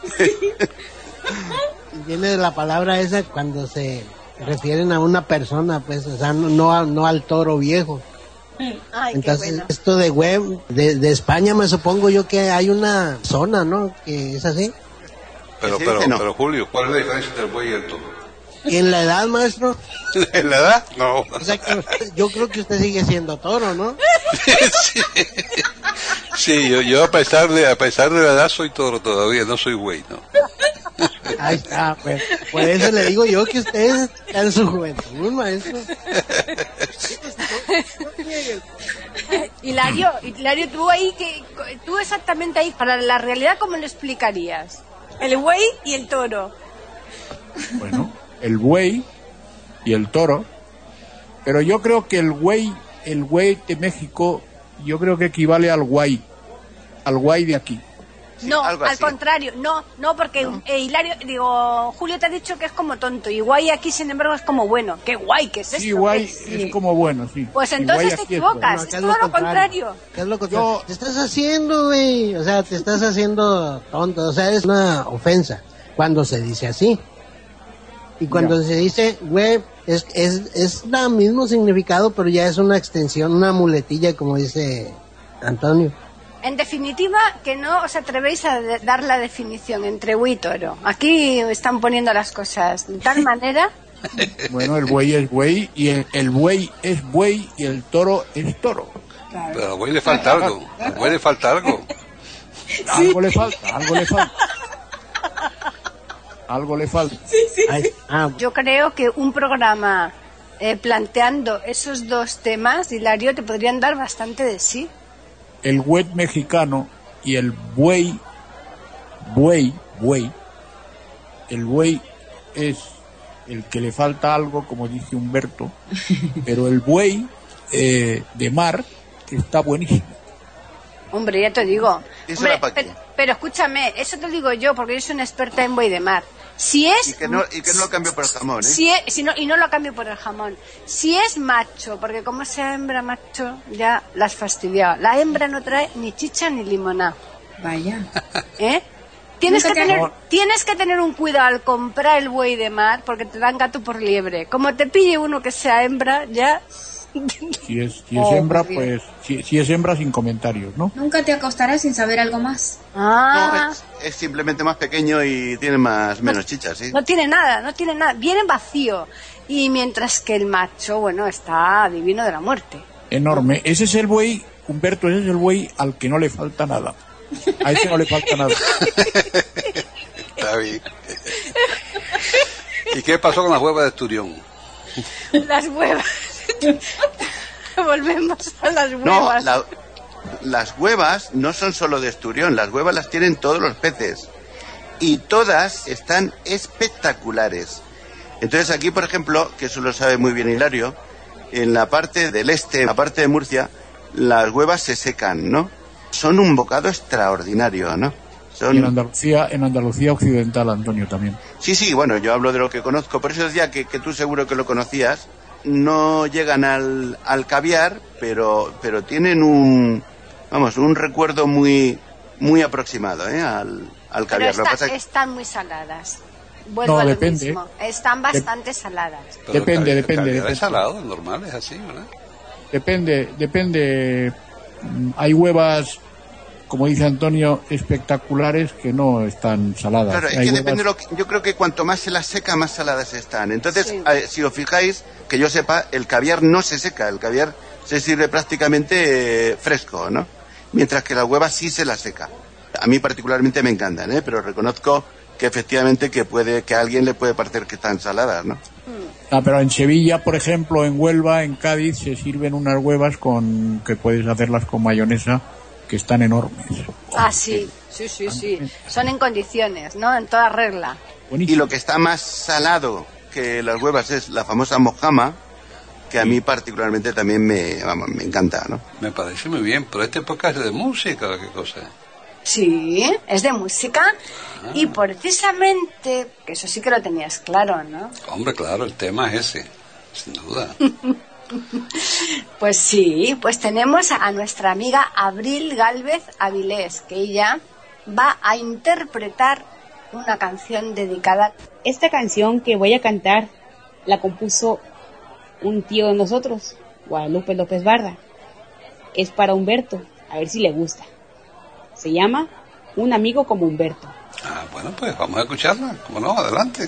Viene de la palabra esa cuando se refieren a una persona, pues, o sea, no al toro viejo. Ay, entonces, qué bueno. esto de web, de España me supongo yo que hay una zona, ¿no? Que es así. Pero Julio, ¿cuál es la diferencia entre el buey y el toro? ¿Y en la edad, maestro? ¿En la edad? No. O sea, yo creo que usted sigue siendo toro, ¿no? Sí, yo a pesar de la edad soy toro todavía, no soy güey, ¿no? Ahí está, pues, por eso le digo yo que usted está en su juventud, maestro. Hilario, tú exactamente ahí, para la realidad, ¿cómo lo explicarías? El buey y el toro. Bueno, el buey y el toro, pero yo creo que el buey de México, yo creo que equivale al guay de aquí. Sí, no, al así. Contrario, no, porque Julio te ha dicho que es como tonto y guay aquí sin embargo es como bueno. Qué guay, ¿qué es esto? Sí, guay es como bueno, sí. Pues entonces te equivocas, es todo lo contrario. ¿Qué es lo contrario? Te estás haciendo, güey, o sea, te estás haciendo tonto, o sea, es una ofensa cuando se dice así. Y cuando se dice web, es el mismo significado, pero ya es una extensión, una muletilla, como dice Antonio. En definitiva, que no os atrevéis a dar la definición entre buey y toro. Aquí están poniendo las cosas de tal manera Bueno, el buey es buey y el buey es buey y el toro es toro. Claro. Pero al buey le falta algo. Al buey le falta algo. Algo le falta. Algo le falta. Ay, Yo creo que un programa planteando esos dos temas, Hilario, te podrían dar bastante de sí. El buey mexicano y el buey. El buey es el que le falta algo, como dice Humberto, pero el buey de mar está buenísimo. Hombre, ya te digo. Eso Hombre, era pa' aquí. pero escúchame, eso te digo yo, porque yo soy una experta en buey de mar. Si es... Y que no lo cambio por el jamón, ¿eh? Y no lo cambio por el jamón. Si es macho, porque como sea hembra macho, ya la has fastidiado. La hembra no trae ni chicha ni limonada. Vaya. ¿Eh? Tienes Nunca que tener un cuidado al comprar el buey de mar, porque te dan gato por liebre. Como te pille uno que sea hembra, ya... Si es hembra, pues si es hembra, sin comentarios, ¿no? Nunca te acostarás sin saber algo más. Ah, No, es simplemente más pequeño y tiene menos chichas, ¿sí? no tiene nada. Viene vacío. Y mientras que el macho, bueno, está divino de la muerte. Enorme. Ese es el buey, Humberto, ese es el buey al que no le falta nada. A ese no le falta nada. Está bien. ¿Y qué pasó con las huevas de Esturión? Las huevas. Volvemos a las No, huevas. las huevas no son solo de Esturión, las huevas las tienen todos los peces. Y todas están espectaculares. Entonces aquí, por ejemplo, que eso lo sabe muy bien Hilario, en la parte del este, en la parte de Murcia, las huevas se secan, ¿no? Son un bocado extraordinario, ¿no? Y en Andalucía occidental, Antonio, también. Sí, bueno, yo hablo de lo que conozco, por eso decía que tú seguro que lo conocías. No llegan al caviar, pero tienen un recuerdo muy aproximado, al caviar. Pero están muy saladas. Vuelvo a lo mismo. Están bastante saladas. Pero Depende. Es salado, normal, es así, ¿verdad? Depende. Hay huevas, como dice Antonio, espectaculares que no están saladas. Claro, es Hay que huevas... depende yo creo que cuanto más se las seca, más saladas están. Entonces, Sí. Si os fijáis, que yo sepa, el caviar no se seca, el caviar se sirve prácticamente fresco, ¿no? Mientras que la hueva sí se la seca. A mí particularmente me encantan, pero reconozco que efectivamente que a alguien le puede parecer que están saladas, ¿no? Pero en Sevilla, por ejemplo, en Huelva, en Cádiz, se sirven unas huevas que puedes hacerlas con mayonesa, que están enormes. Ah, sí. Son en condiciones, ¿no? En toda regla. Y lo que está más salado que las huevas es la famosa mojama, que a mí particularmente también me encanta, ¿no? Me parece muy bien, pero esta época es de música, ¿qué cosa? Sí, es de música. Y precisamente, que eso sí que lo tenías claro, ¿no? Hombre, claro, el tema es ese, sin duda. Pues sí, pues tenemos a nuestra amiga Abril Gálvez Avilés, que ella va a interpretar una canción dedicada. Esta canción que voy a cantar la compuso un tío de nosotros, Guadalupe López Barda. Es para Humberto, a ver si le gusta. Se llama Un amigo como Humberto. Ah, bueno, pues vamos a escucharla, como no, adelante.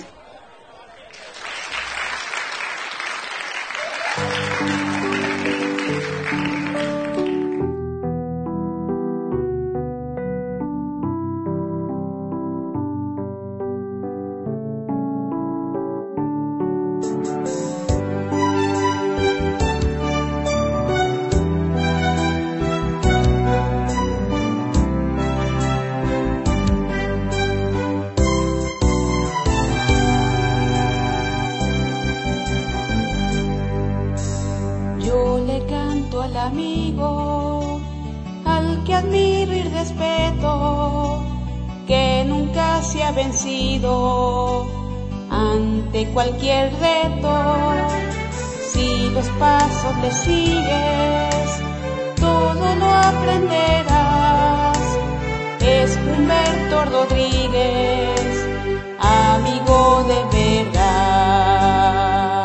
Amigo al que admiro y respeto, que nunca se ha vencido ante cualquier reto. Si los pasos le sigues, todo lo aprenderás. Es Humberto Rodríguez, amigo de verdad.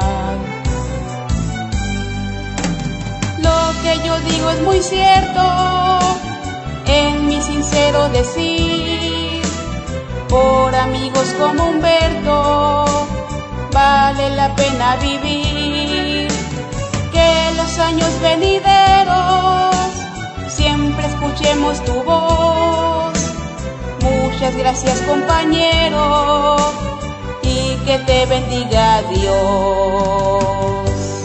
Lo que yo digo es muy cierto, en mi sincero decir, por amigos como Humberto, vale la pena vivir. Que los años venideros siempre escuchemos tu voz. Muchas gracias, compañero, y que te bendiga Dios.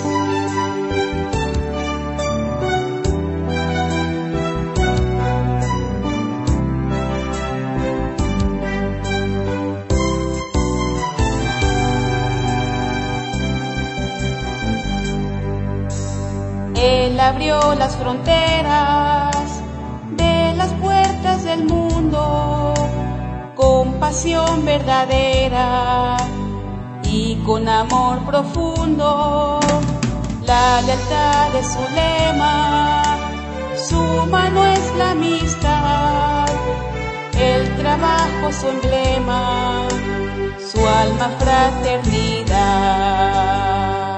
Él abrió las fronteras de las puertas del mundo con pasión verdadera y con amor profundo. La lealtad es su lema, su mano es la amistad, el trabajo su emblema, su alma fraternidad.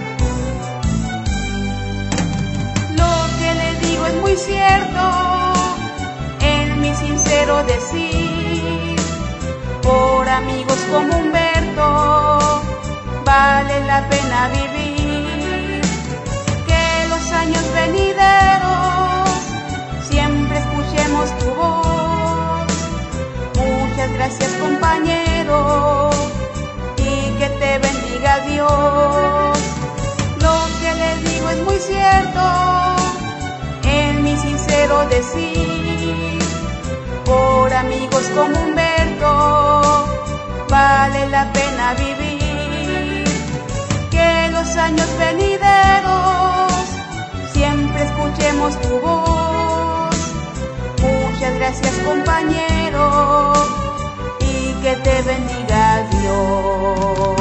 Es muy cierto, en mi sincero decir, por amigos como Humberto, vale la pena vivir. Que los años venideros siempre escuchemos tu voz. Muchas gracias, compañero, y que te bendiga Dios. Lo que les digo es muy cierto, en mi sincero decir, por amigos como Humberto, vale la pena vivir. Que los años venideros siempre escuchemos tu voz. Muchas gracias, compañero, y que te bendiga Dios.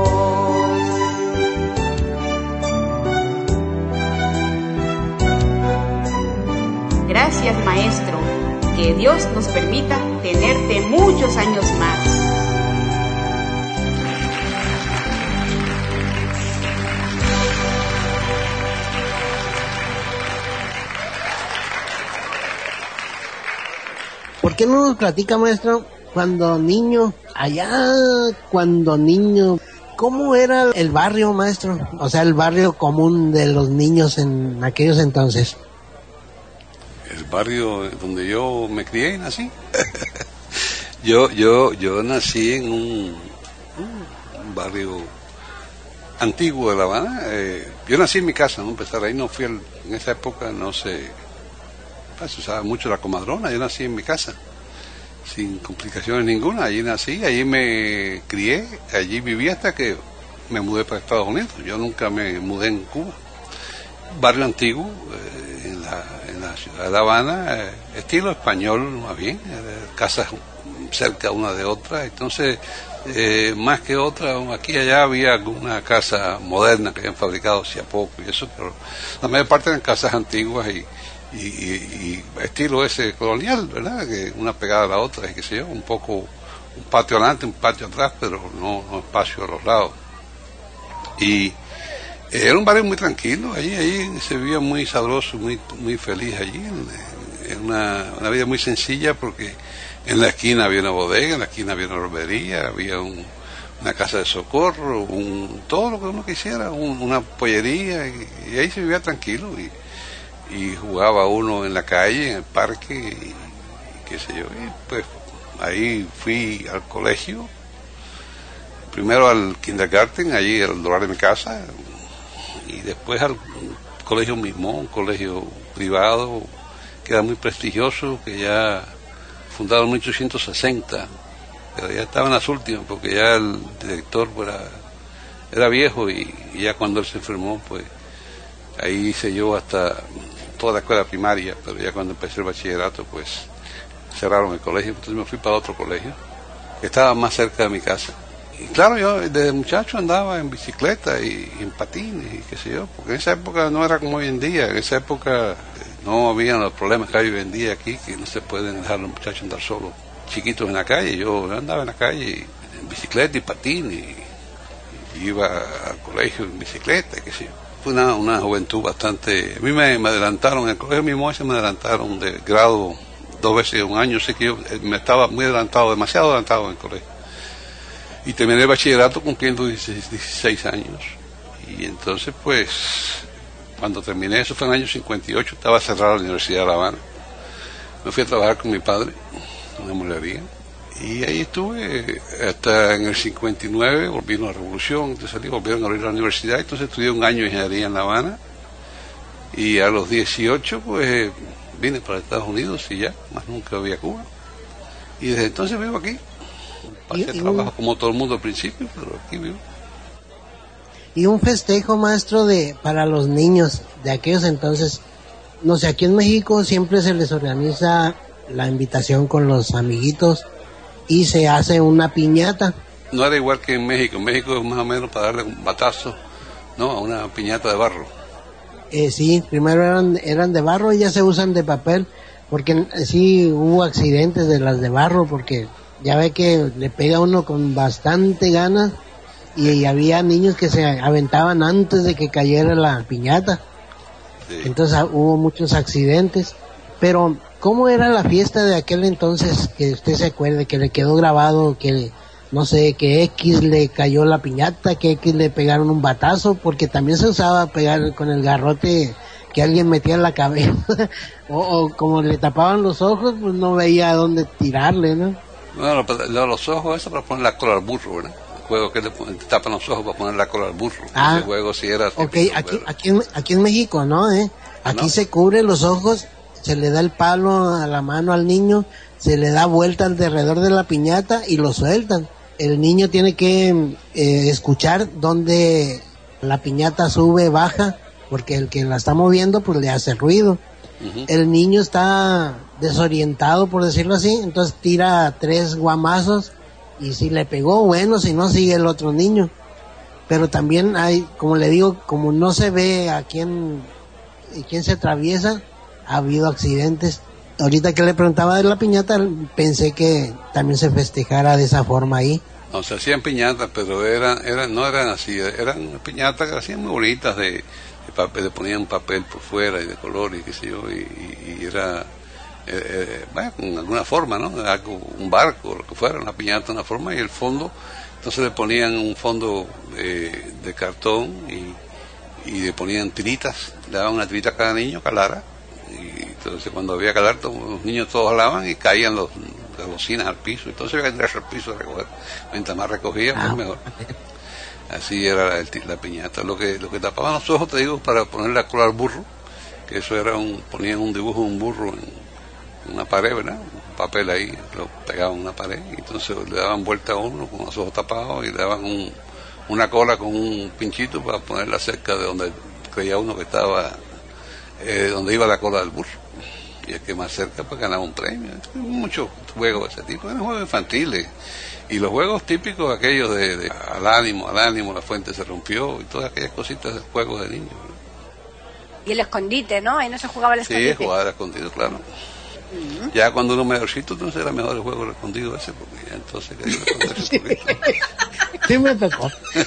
Gracias, maestro, que Dios nos permita tenerte muchos años más. ¿Por qué no nos platica, maestro, cuando niño, cómo era el barrio, maestro? O sea, el barrio común de los niños en aquellos entonces. El barrio donde yo me crié y nací. yo nací en un barrio antiguo de La Habana. Yo nací en mi casa, ¿no? Empezar ahí, no fui en esa época, no sé, se usaba mucho la comadrona. Yo nací en mi casa, sin complicaciones ninguna. Allí nací, allí me crié, allí viví hasta que me mudé para Estados Unidos. Yo nunca me mudé en Cuba. Barrio antiguo, en la ciudad de La Habana, estilo español más bien, casas cerca una de otra. Entonces, más que otra, aquí y allá había alguna casa moderna que habían fabricado hacía poco y eso, pero la mayor parte eran casas antiguas y estilo ese colonial, ¿verdad? Que una pegada a la otra, y qué sé yo, un poco, un patio adelante, un patio atrás, pero no espacio a los lados. Y era un barrio muy tranquilo, allí se vivía muy sabroso, muy feliz allí, en una vida muy sencilla, porque en la esquina había una bodega, en la esquina había una romería, había una casa de socorro, todo lo que uno quisiera, una pollería, y ahí se vivía tranquilo, y jugaba uno en la calle, en el parque, y qué sé yo, y pues ahí fui al colegio, primero al kindergarten, allí al lugar de mi casa, y después al colegio mismo, un colegio privado que era muy prestigioso, que ya fundado en 1860, pero ya estaban las últimas, porque ya el director era viejo, y ya cuando él se enfermó, pues ahí hice yo hasta toda la escuela primaria, pero ya cuando empecé el bachillerato, pues cerraron el colegio, entonces me fui para otro colegio, que estaba más cerca de mi casa. Y claro, yo desde muchacho andaba en bicicleta y en patines y qué sé yo, porque en esa época no era como hoy en día, en esa época no habían los problemas que hay hoy en día aquí, que no se pueden dejar los muchachos andar solos, chiquitos en la calle. Yo andaba en la calle en bicicleta y patín, y iba al colegio en bicicleta, qué sé yo. Fue una juventud bastante... A mí me adelantaron, en el colegio mismo me adelantaron de grado 2 veces en un año, así que yo me estaba muy adelantado, demasiado adelantado en el colegio. Y terminé el bachillerato cumpliendo 16 años. Y entonces, pues, cuando terminé, eso fue en el año 58, estaba cerrada la Universidad de La Habana. Me fui a trabajar con mi padre, en una mueblería. Y ahí estuve hasta en el 59, volvieron la revolución, entonces volvieron a abrir la universidad, entonces estudié un año de ingeniería en La Habana. Y a los 18, pues, vine para Estados Unidos y ya, más nunca había Cuba. Y desde entonces vivo aquí. Pasé trabajo como todo el mundo al principio, pero aquí vivo. Y un festejo, maestro, para los niños de aquellos entonces, no sé, aquí en México siempre se les organiza la invitación con los amiguitos y se hace una piñata. No era igual que en México es más o menos para darle un batazo, ¿no?, a una piñata de barro. Sí, primero eran de barro y ya se usan de papel, porque sí hubo accidentes de las de barro, porque ya ve que le pega uno con bastante ganas y había niños que se aventaban antes de que cayera la piñata. Sí. Entonces hubo muchos accidentes. Pero ¿cómo era la fiesta de aquel entonces, que usted se acuerde, que le quedó grabado, que no sé, que X le cayó la piñata, que X le pegaron un batazo? Porque también se usaba pegar con el garrote que alguien metía en la cabeza o como le tapaban los ojos, pues no veía a dónde tirarle, ¿no? No, los ojos, eso para poner la cola al burro, ¿verdad? El juego que te tapan los ojos para poner la cola al burro. Ese juego sí era típico, aquí en México, ¿no? Aquí se cubre los ojos, se le da el palo a la mano al niño, se le da vuelta alrededor de la piñata y lo sueltan. El niño tiene que escuchar dónde la piñata sube, baja, porque el que la está moviendo pues le hace ruido. Uh-huh. El niño está desorientado, por decirlo así, entonces tira 3 guamazos y si le pegó, bueno, si no, sigue el otro niño. Pero también hay, como le digo, como no se ve a quién se atraviesa, ha habido accidentes. Ahorita que le preguntaba de la piñata, pensé que también se festejara de esa forma ahí. No, se hacían piñatas, pero no eran así, eran piñatas que hacían muy bonitas de papel, le ponían papel por fuera y de color y qué sé yo, y era, bueno, con alguna forma, ¿no? Algo, un barco, lo que fuera, una piñata, una forma, y el fondo, entonces le ponían un fondo de cartón y le ponían tiritas, le daban una tirita a cada niño, calara, y entonces cuando había calar, los niños todos jalaban y caían las bocinas al piso, entonces había que entrar al piso a recoger, mientras más recogía, pues mejor. Así era la piñata. Lo que tapaban los ojos, te digo, para poner la cola al burro, que eso era ponían un dibujo de un burro en una pared, ¿verdad? Un papel ahí, lo pegaban en una pared, y entonces le daban vuelta a uno con los ojos tapados y le daban una cola con un pinchito para ponerla cerca de donde creía uno que estaba, donde iba la cola del burro. Y el que más cerca pues ganaba un premio. Muchos juegos de ese tipo, eran juegos infantiles. Y los juegos típicos, aquellos de al ánimo, la fuente se rompió, y todas aquellas cositas de juegos de niños, ¿no? Y el escondite, ¿no? Ahí no se jugaba el escondite. Sí, jugaba el escondido, claro. Uh-huh. Ya cuando uno mejorcito, entonces era mejor el juego del escondido ese, porque ya entonces quería esconderse un poquito. Sí me tocó.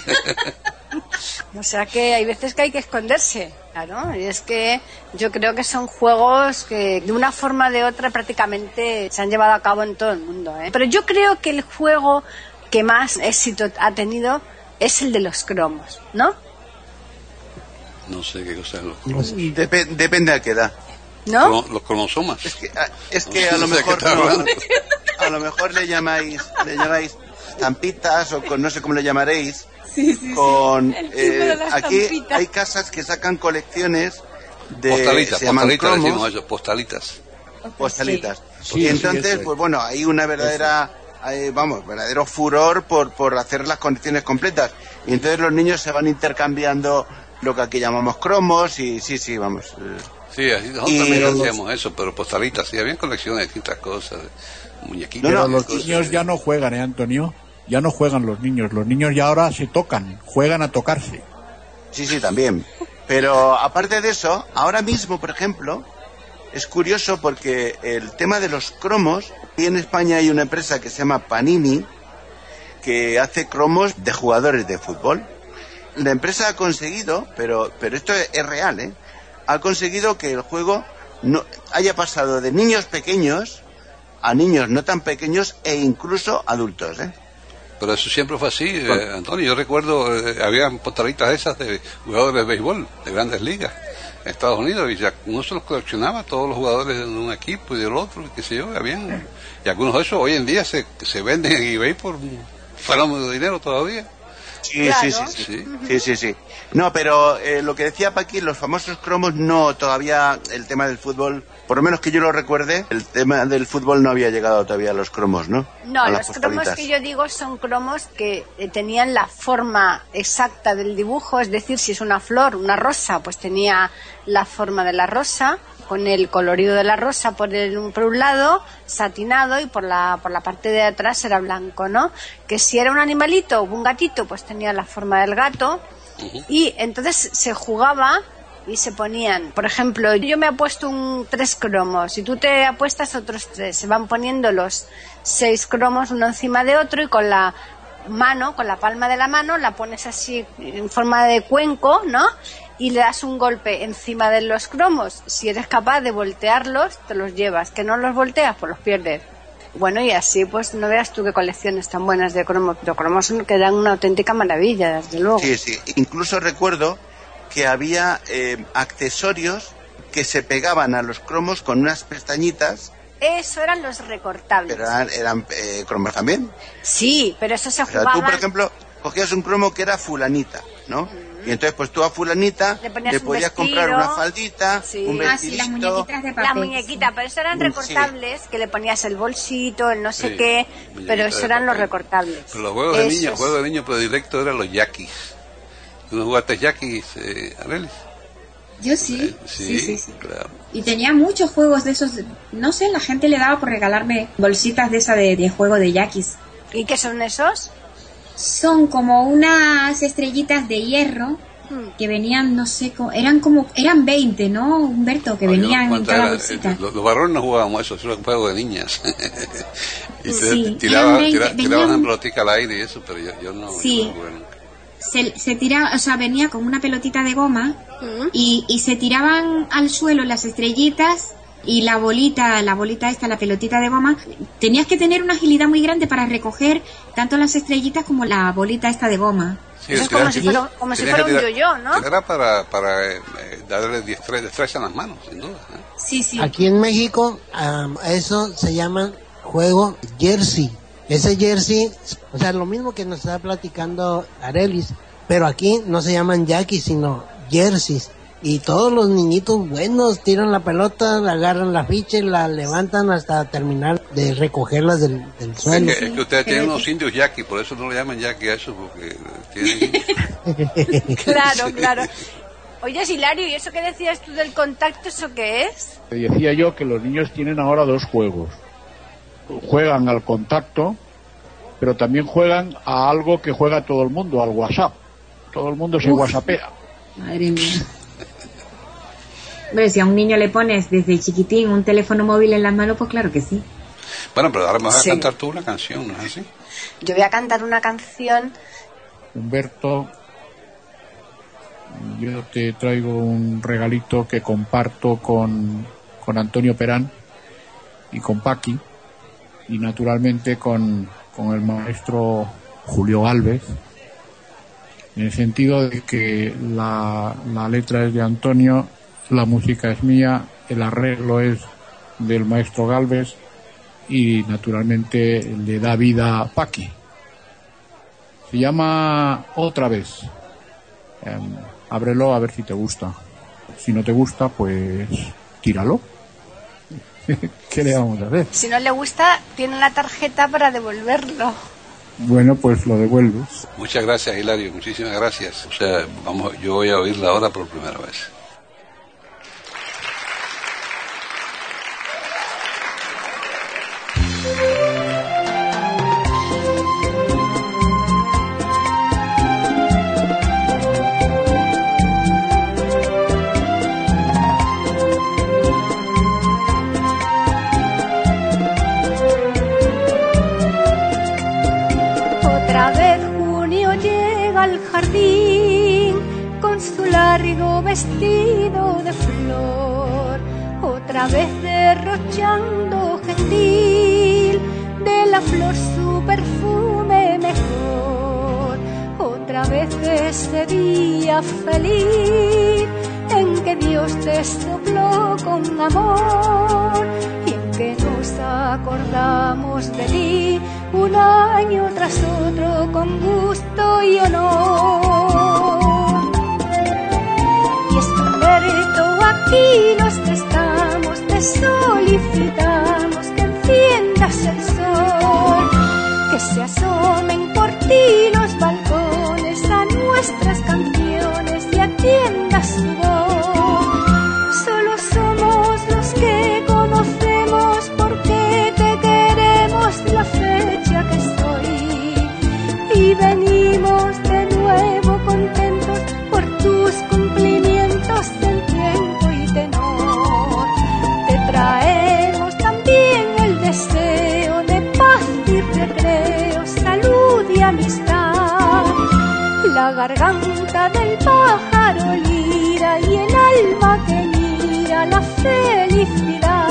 O sea que hay veces que hay que esconderse, claro, y es que yo creo que son juegos que de una forma o de otra prácticamente se han llevado a cabo en todo el mundo, ¿eh? Pero yo creo que el juego que más éxito ha tenido es el de los cromos, ¿no? No sé qué cosa es los cromos. Depende a qué edad. ¿No? Los cromosomas. Es que a lo mejor a lo mejor le llamáis estampitas o no sé cómo le llamaréis. Sí, con aquí hay casas que sacan colecciones de postalitas, se llaman postalitas, cromos, decimos eso, postalitas. Sí. Y entonces pues bueno, hay una verdadera verdadero furor por hacer las colecciones completas, y entonces los niños se van intercambiando lo que aquí llamamos cromos y sí, vamos. Sí, nosotros también hacíamos eso, pero postalitas, sí, había colecciones de distintas cosas, de muñequitos. Pero los niños ya no juegan, Antonio. Ya no juegan los niños ya ahora se tocan, juegan a tocarse. Sí, también. Pero aparte de eso, ahora mismo, por ejemplo, es curioso porque el tema de los cromos, aquí en España hay una empresa que se llama Panini, que hace cromos de jugadores de fútbol. La empresa ha conseguido, pero esto es real, ¿eh? Ha conseguido que el juego no haya pasado de niños pequeños a niños no tan pequeños e incluso adultos, ¿eh? Pero eso siempre fue así, Antonio. Yo recuerdo, habían postalitas esas de jugadores de béisbol, de grandes ligas, en Estados Unidos, y ya uno se los coleccionaba, todos los jugadores de un equipo y del otro, y qué sé yo, habían. Y algunos de esos hoy en día se venden en eBay por un fenómeno de dinero todavía. Sí, claro. Sí. No, pero lo que decía Paqui, los famosos cromos, no, todavía el tema del fútbol, por lo menos que yo lo recuerde, el tema del fútbol no había llegado todavía a los cromos, ¿no? No, los cromos que yo digo son cromos que tenían la forma exacta del dibujo, es decir, si es una flor, una rosa, pues tenía la forma de la rosa, con el colorido de la rosa por un lado, satinado, y por la parte de atrás era blanco, ¿no? Que si era un animalito, un gatito, pues tenía la forma del gato, y entonces se jugaba y se ponían, por ejemplo, yo me he puesto 3 cromos y tú te apuestas otros 3, se van poniendo los 6 cromos uno encima de otro, y con la mano, con la palma de la mano, la pones así en forma de cuenco, ¿no? Y le das un golpe encima de los cromos. Si eres capaz de voltearlos, te los llevas. Que no los volteas, pues los pierdes. Bueno, y así, pues no veas tú qué colecciones tan buenas de cromos. Pero cromos que dan una auténtica maravilla, desde luego. Sí. Incluso recuerdo que había accesorios que se pegaban a los cromos con unas pestañitas. Eso eran los recortables. ¿Pero eran cromos también? Sí, pero eso se jugaba. Tú, por ejemplo, cogías un cromo que era fulanita, ¿no? Y entonces, pues tú a fulanita le podías comprar una faldita, un vestidito. las muñequitas de papel. La muñequita, pero eso eran recortables, que le ponías el bolsito, el no sé qué, pero eso eran los recortables. Pero los juegos de niños predilectos eran los yaquis. ¿Tú no jugaste yaquis, Arelis? Yo sí. Sí. Claro. Y tenía muchos juegos de esos, no sé, la gente le daba por regalarme bolsitas de esa de juego de yaquis. ¿Y qué son esos? Son como unas estrellitas de hierro que venían, no sé, eran 20, ¿no, Humberto? Que venían en cada bolsita. Los varones no jugábamos eso era un juego de niñas. Y sí, tiraban una pelotica al aire y eso, pero yo no. Sí. No jugué. Se tiraba, o sea, venía con una pelotita de goma y se tiraban al suelo las estrellitas. Y la bolita esta, la pelotita de goma, tenías que tener una agilidad muy grande para recoger tanto las estrellitas como la bolita esta de goma. Sí, eso es como si fuera un yo-yo, ¿no? Era para darle destreza en las manos, sin duda. Sí. Aquí en México, eso se llama juego jersey. Ese jersey, o sea, lo mismo que nos está platicando Arelis, pero aquí no se llaman yaquis, sino jerseys. Y todos los niñitos buenos tiran la pelota, agarran la ficha y la levantan hasta terminar de recogerlas del suelo. Es que ustedes tienen unos indios yaquis, por eso no le llaman yaquis a eso, porque tienen... Claro. Oye, Hilario, ¿y eso que decías tú del contacto, eso qué es? Decía yo que los niños tienen ahora 2 juegos. Juegan al contacto, pero también juegan a algo que juega todo el mundo, al WhatsApp. Todo el mundo se whatsappea. Madre mía. Hombre, si a un niño le pones desde chiquitín un teléfono móvil en las manos, pues claro que sí. Bueno, pero ahora me vas a cantar tú una canción, ¿no es así? Yo voy a cantar una canción. Humberto, yo te traigo un regalito que comparto con Antonio Perán y con Paqui, y naturalmente con el maestro Julio Gálvez, en el sentido de que la letra es de Antonio, la música es mía, el arreglo es del maestro Gálvez y naturalmente le da vida a Paqui. Se llama Otra vez. Ábrelo a ver si te gusta. Si no te gusta, pues tíralo. ¿Qué le vamos a hacer? Si no le gusta, tiene la tarjeta para devolverlo. Bueno, pues lo devuelves. Muchas gracias, Hilario, muchísimas gracias. O sea, yo voy a oírla ahora por primera vez. Otra vez junio llega al jardín con su largo vestido de flor, otra vez derrochando gentil de la flor su perfume mejor. vez ese día feliz en que Dios te sopló con amor y en que nos acordamos de ti un año tras otro con gusto y honor. Y es Humberto, aquí los que estamos te solicitamos que enciendas el sol, que se asomen por ti los balcones a nuestras canciones y atiendas su voz. Solo somos los que conocemos porque te queremos la fecha que estoy y venimos de nuevo contentos por tus cumplimientos en tiempo y tenor. Te traemos también el deseo de paz y recreo, salud y amistad. La garganta del pájaro lira y el alma que mira la felicidad.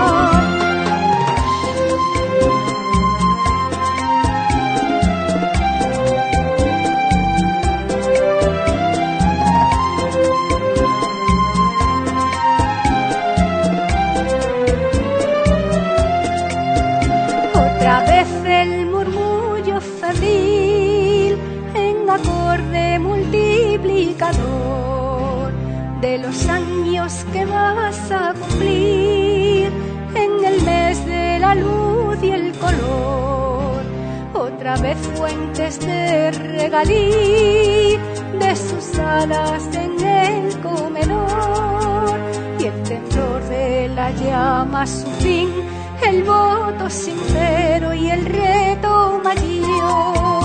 Otra vez el murmullo febril en acorde multiplicador de los años que vas a cumplir en el mes de la luz y el color. Otra vez fuentes de regalí de sus alas en el comedor y el temblor de la llama su fin, el voto sincero y el reto mayor.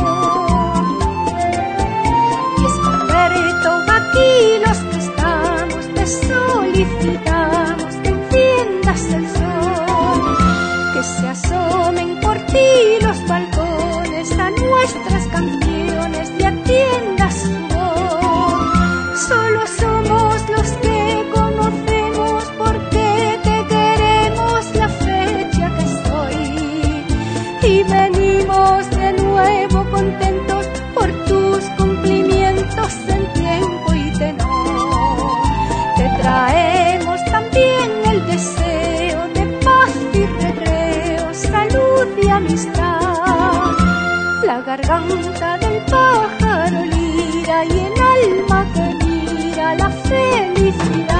Y es Humberto, aquí los que estamos te solicitamos que enciendas el sol, que se asomen por ti los balcones a nuestras canciones y atiendas su voz. Solo somos los que conocemos porque te queremos la fecha que estoy y venimos de nuevo contentos por tus cumplimientos en tiempo y tenor. Te traemos también el deseo de paz y recreo, salud y amistad. La garganta del pájaro lira y el alma que mira la felicidad.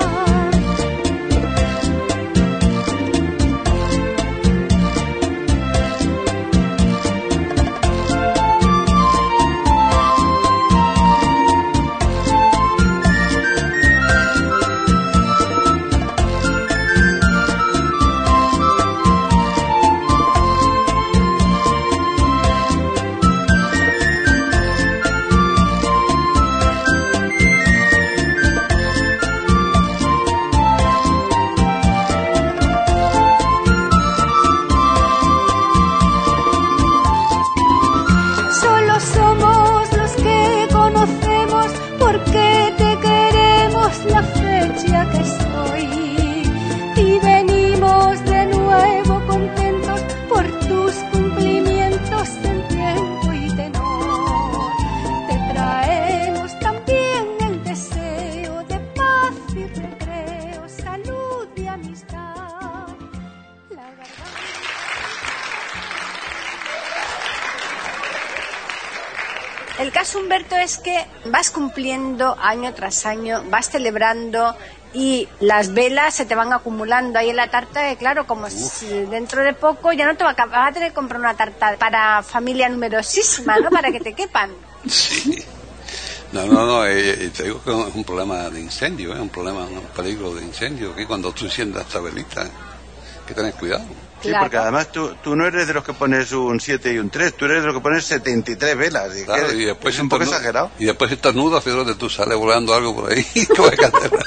Solo somos los que conocemos porque te queremos la fecha que estoy y venimos de nuevo contentos por tus cumplimientos en tiempo y tenor. Te traemos también el deseo de paz y recreo, salud y amistad. La garganta... El caso, Humberto, es que vas cumpliendo año tras año, vas celebrando y las velas se te van acumulando ahí en la tarta, que claro, como si dentro de poco ya no te vas a tener que comprar una tarta para familia numerosísima, ¿no? Para que te quepan. Sí. No, te digo que es un problema de incendio, un peligro de incendio, que cuando tú enciendas esta velita, hay que tener cuidado. Sí, claro. Porque además tú no eres de los que pones un 7 y un 3, tú eres de los que pones 73 velas. Y, claro, y después es un poco exagerado. Y después si estás nudo, fíjate, tú sales volando algo por ahí. ¿Qué vas a hacer?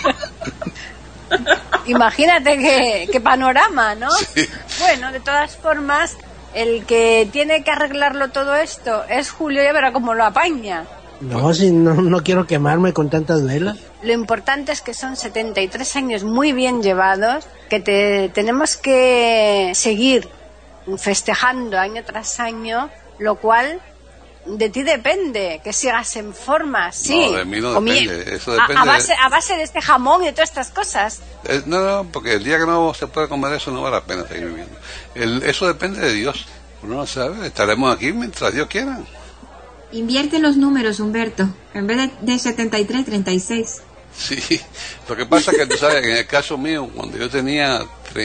Imagínate qué panorama, ¿no? Sí. Bueno, de todas formas, el que tiene que arreglarlo todo esto es Julio, ya verá cómo lo apaña. No, si no quiero quemarme con tantas velas. Lo importante es que son 73 años muy bien llevados, que tenemos que seguir festejando año tras año, lo cual de ti depende que sigas en forma, sí. No, de mí no depende. Eso depende a base de este jamón y de todas estas cosas. No, porque el día que no se pueda comer eso no vale la pena seguir viviendo. Eso depende de Dios. Uno no sabe, estaremos aquí mientras Dios quiera. Invierte los números, Humberto. En vez de 73, 36. Sí, lo que pasa es que tú sabes que en el caso mío, cuando yo tenía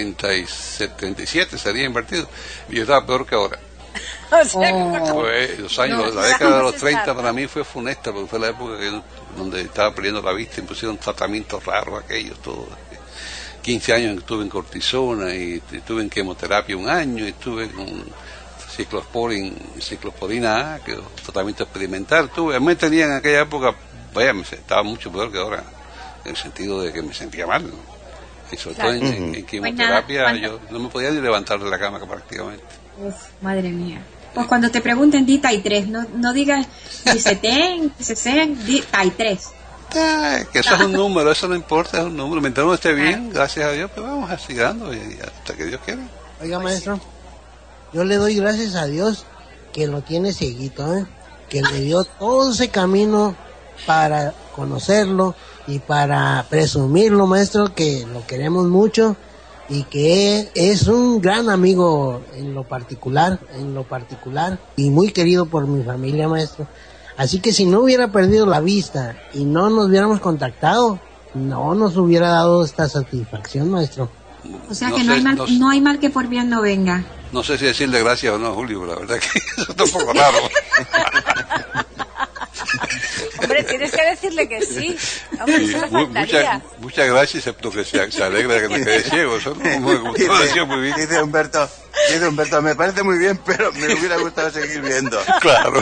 37 sería invertido, y yo estaba peor que ahora. O sea, la década de los 30 para mí fue funesta, porque fue la época donde estaba perdiendo la vista y pusieron tratamientos raros aquellos, todo. 15 años estuve en cortisona y estuve en quimioterapia un año y estuve con ciclosporina A, que es un tratamiento experimental. Me tenía en aquella época, estaba mucho peor que ahora, en el sentido de que me sentía mal, ¿no? Y sobre todo en quimioterapia yo no me podía ni levantar de la cama prácticamente. Uf, madre mía. Pues cuando te pregunten, di TAI 3, no digas ni setén, di TAI 3. Que eso es un número, eso no importa, es un número. Mientras uno esté bien, gracias a Dios, pues vamos a seguir dando y hasta que Dios quiera. Oiga, maestro, yo le doy gracias a Dios que lo tiene cieguito, que le dio todo ese camino para conocerlo y para presumirlo, maestro, que lo queremos mucho y que es un gran amigo en lo particular y muy querido por mi familia, maestro. Así que si no hubiera perdido la vista y no nos hubiéramos contactado, no nos hubiera dado esta satisfacción, maestro. O sea que no hay mal que por bien no venga. No sé si decirle gracias o no, Julio, la verdad que eso está un poco raro. Hombre, tienes que decirle que sí. Hombre, sí, muchas gracias, excepto que se alegra de que me quede ciego. Eso no me gustó, decía muy bien. Dice Humberto, me parece muy bien, pero me hubiera gustado seguir viendo. Claro.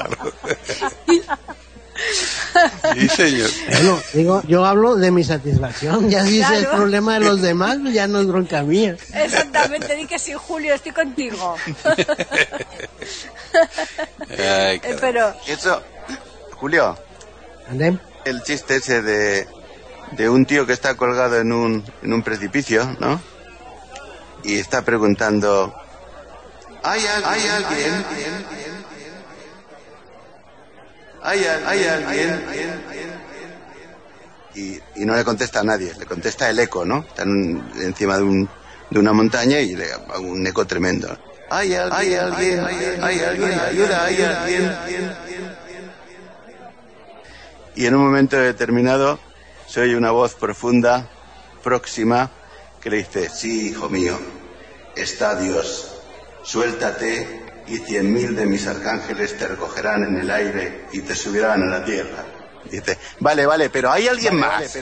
Sí, señor. Bueno, digo, yo hablo de mi satisfacción. Ya si es el problema de los demás, ya no es bronca mía. Exactamente, di que sí, Julio, estoy contigo. Ay, pero eso, Julio, ¿andé? El chiste ese de un tío que está colgado en un precipicio, ¿no? Y está preguntando, ¿hay alguien? ¿Hay alguien? Y no le contesta a nadie, le contesta el eco, ¿no? Está encima de una montaña y le haga un eco tremendo. ¿Hay alguien? Ayuda, hay alguien. Y en un momento determinado se oye una voz profunda, próxima, que le dice, sí, hijo mío, está Dios, suéltate y 100.000 de mis arcángeles te recogerán en el aire y te subirán a la tierra. Y dice, vale, pero hay alguien más.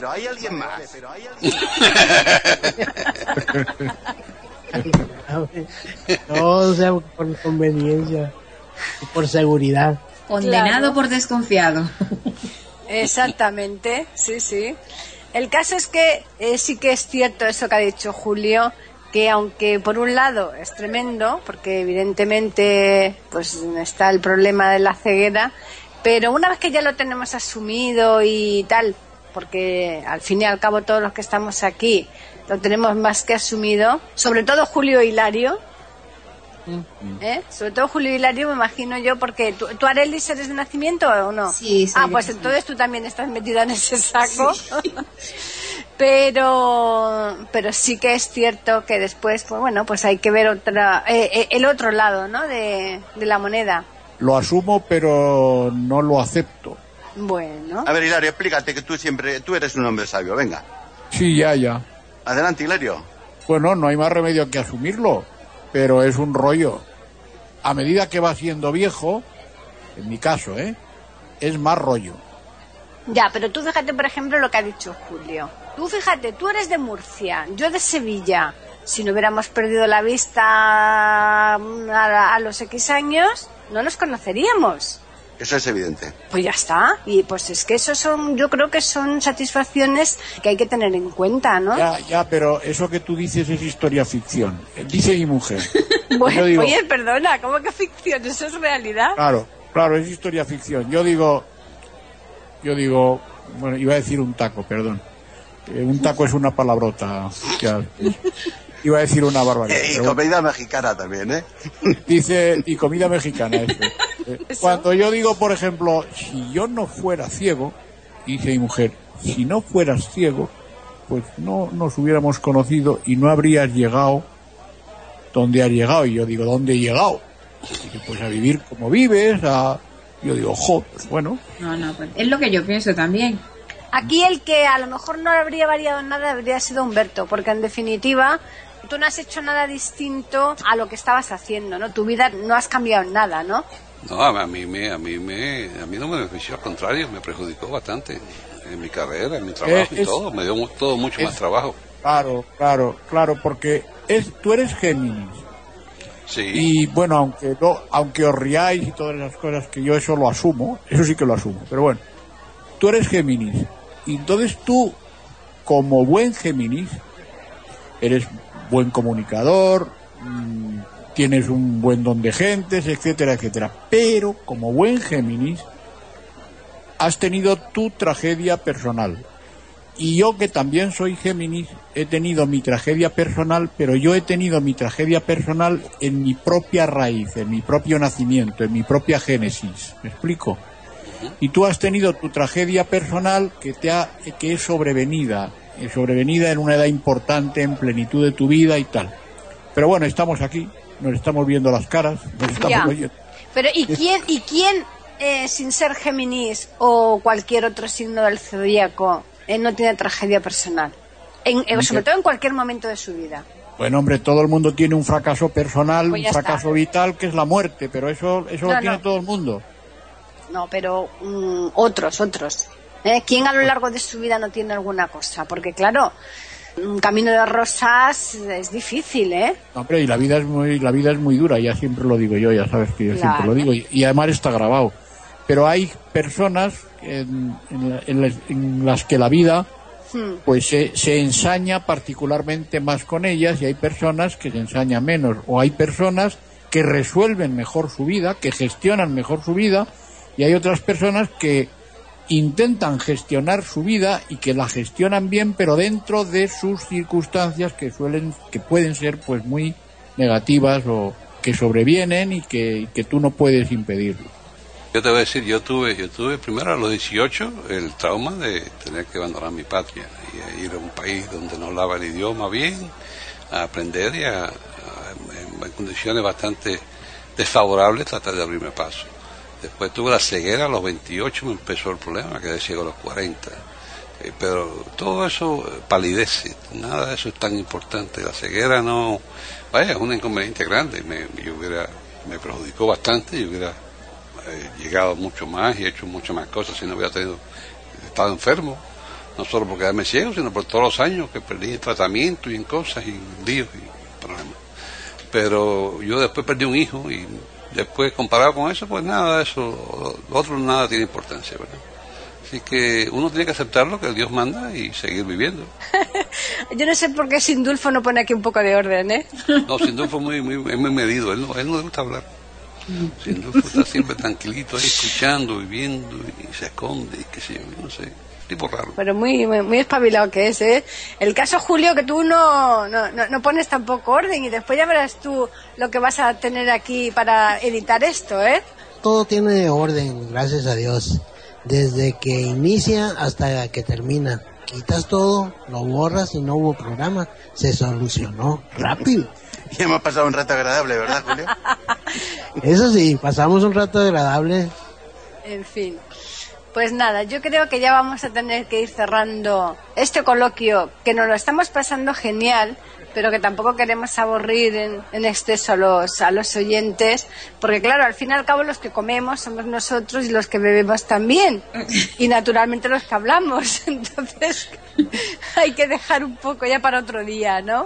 No, sea por conveniencia y por seguridad. Condenado por desconfiado. Exactamente, sí. El caso es que sí que es cierto eso que ha dicho Julio, que aunque por un lado es tremendo, porque evidentemente pues está el problema de la ceguera, pero una vez que ya lo tenemos asumido y tal, porque al fin y al cabo todos los que estamos aquí lo tenemos más que asumido, sobre todo Julio Hilario, sobre todo Julio Hilario, me imagino yo, porque ¿tú Arelis eres de nacimiento o no? Sí. Pues entonces tú también estás metida en ese saco. Sí. Pero sí que es cierto que después, pues bueno, pues hay que ver el otro lado, ¿no? De la moneda. Lo asumo, pero no lo acepto. Bueno. A ver, Hilario, explícate que tú eres un hombre sabio, venga. Sí, ya. Adelante, Hilario. Bueno, no hay más remedio que asumirlo, pero es un rollo. A medida que va siendo viejo, en mi caso, es más rollo. Ya, pero tú fíjate, por ejemplo, lo que ha dicho Julio. Tú fíjate, tú eres de Murcia, yo de Sevilla. Si no hubiéramos perdido la vista a los X años, no nos conoceríamos. Eso es evidente. Pues ya está. Y pues es que yo creo que son satisfacciones que hay que tener en cuenta, ¿no? Ya, pero eso que tú dices es historia ficción. Dice mi mujer. Bueno, digo, oye, perdona, ¿cómo que ficción? Eso es realidad. Claro, es historia ficción. Yo digo, bueno, iba a decir un taco, perdón. Un taco es una palabrota. Iba a decir una barbaridad. Y comida mexicana también, Dice, y comida mexicana, eso. Cuando yo digo, por ejemplo, si yo no fuera ciego, dice mi mujer, si no fueras ciego, pues no nos hubiéramos conocido y no habrías llegado donde has llegado. Y yo digo, ¿dónde he llegado? Y pues a vivir como vives, yo digo, pues bueno. No, pues es lo que yo pienso también. Aquí el que a lo mejor no habría variado nada habría sido Humberto, porque en definitiva tú no has hecho nada distinto a lo que estabas haciendo, ¿no? Tu vida no has cambiado en nada, ¿no? No, a mí no me benefició, al contrario, me perjudicó bastante en mi carrera, en mi trabajo y todo, me dio todo mucho más trabajo. Claro, porque tú eres Géminis. Sí. Y bueno, aunque os riáis y todas esas cosas, que yo eso lo asumo, eso sí que lo asumo, pero bueno, tú eres Géminis, y entonces tú, como buen Géminis, eres buen comunicador, tienes un buen don de gentes, etcétera, etcétera, pero como buen Géminis, has tenido tu tragedia personal. Y yo, que también soy Géminis, he tenido mi tragedia personal, pero yo he tenido mi tragedia personal en mi propia raíz, en mi propio nacimiento, en mi propia génesis. ¿Me explico? Y tú has tenido tu tragedia personal que es sobrevenida en una edad importante, en plenitud de tu vida y tal. Pero bueno, estamos aquí, nos estamos viendo las caras, nos estamos oyendo. Pero ¿y quién sin ser Géminis o cualquier otro signo del zodíaco, no tiene tragedia personal? Sobre todo en cualquier momento de su vida. Bueno, hombre, todo el mundo tiene un fracaso personal, pues un fracaso vital, que es la muerte, pero eso lo tiene todo el mundo. No, pero otros. ¿Quién a lo largo de su vida no tiene alguna cosa? Porque claro, un camino de rosas es difícil, ¿eh? No, hombre, y la vida es muy dura, ya siempre lo digo yo, ya sabes que yo siempre lo digo, y además está grabado. Pero hay personas en las que la vida pues se ensaña particularmente más con ellas, y hay personas que se ensañan menos, o hay personas que resuelven mejor su vida, que gestionan mejor su vida, y hay otras personas que intentan gestionar su vida y que la gestionan bien, pero dentro de sus circunstancias que pueden ser pues muy negativas o que sobrevienen y que tú no puedes impedirlo. Yo te voy a decir, yo tuve primero a los 18 el trauma de tener que abandonar mi patria y ir a un país donde no hablaba el idioma bien, a aprender y en condiciones bastante desfavorables tratar de abrirme paso. Después tuve la ceguera a los 28, me empezó el problema, me quedé ciego a los 40. Pero todo eso palidece, nada de eso es tan importante. La ceguera es un inconveniente grande, me perjudicó bastante, yo hubiera llegado mucho más y hecho muchas más cosas si no hubiera estado enfermo, no solo por quedarme ciego, sino por todos los años que perdí en tratamiento y en cosas y líos y problemas. Pero yo después perdí un hijo y después, comparado con eso, pues nada de eso, lo otro nada tiene importancia, ¿verdad? Así que uno tiene que aceptar lo que Dios manda y seguir viviendo. Yo no sé por qué Sindulfo no pone aquí un poco de orden, ¿eh? No, Sindulfo es muy medido, él no le gusta hablar. Sindulfo está siempre tranquilito ahí, escuchando, viviendo, y se esconde, y qué sé yo, no sé, tipo raro. Pero muy espabilado que es, ¿eh? El caso, Julio, que tú no pones tampoco orden, y después ya verás tú lo que vas a tener aquí para editar esto, ¿eh? Todo tiene orden, gracias a Dios. Desde que inicia hasta que termina. Quitas todo, lo borras y no hubo programa. Se solucionó rápido. Ya hemos pasado un rato agradable, ¿verdad, Julio? Eso sí, pasamos un rato agradable. En fin. Pues nada, yo creo que ya vamos a tener que ir cerrando este coloquio, que nos lo estamos pasando genial, pero que tampoco queremos aburrir en exceso a los oyentes, porque claro, al fin y al cabo los que comemos somos nosotros y los que bebemos también, y naturalmente los que hablamos, entonces hay que dejar un poco ya para otro día, ¿no?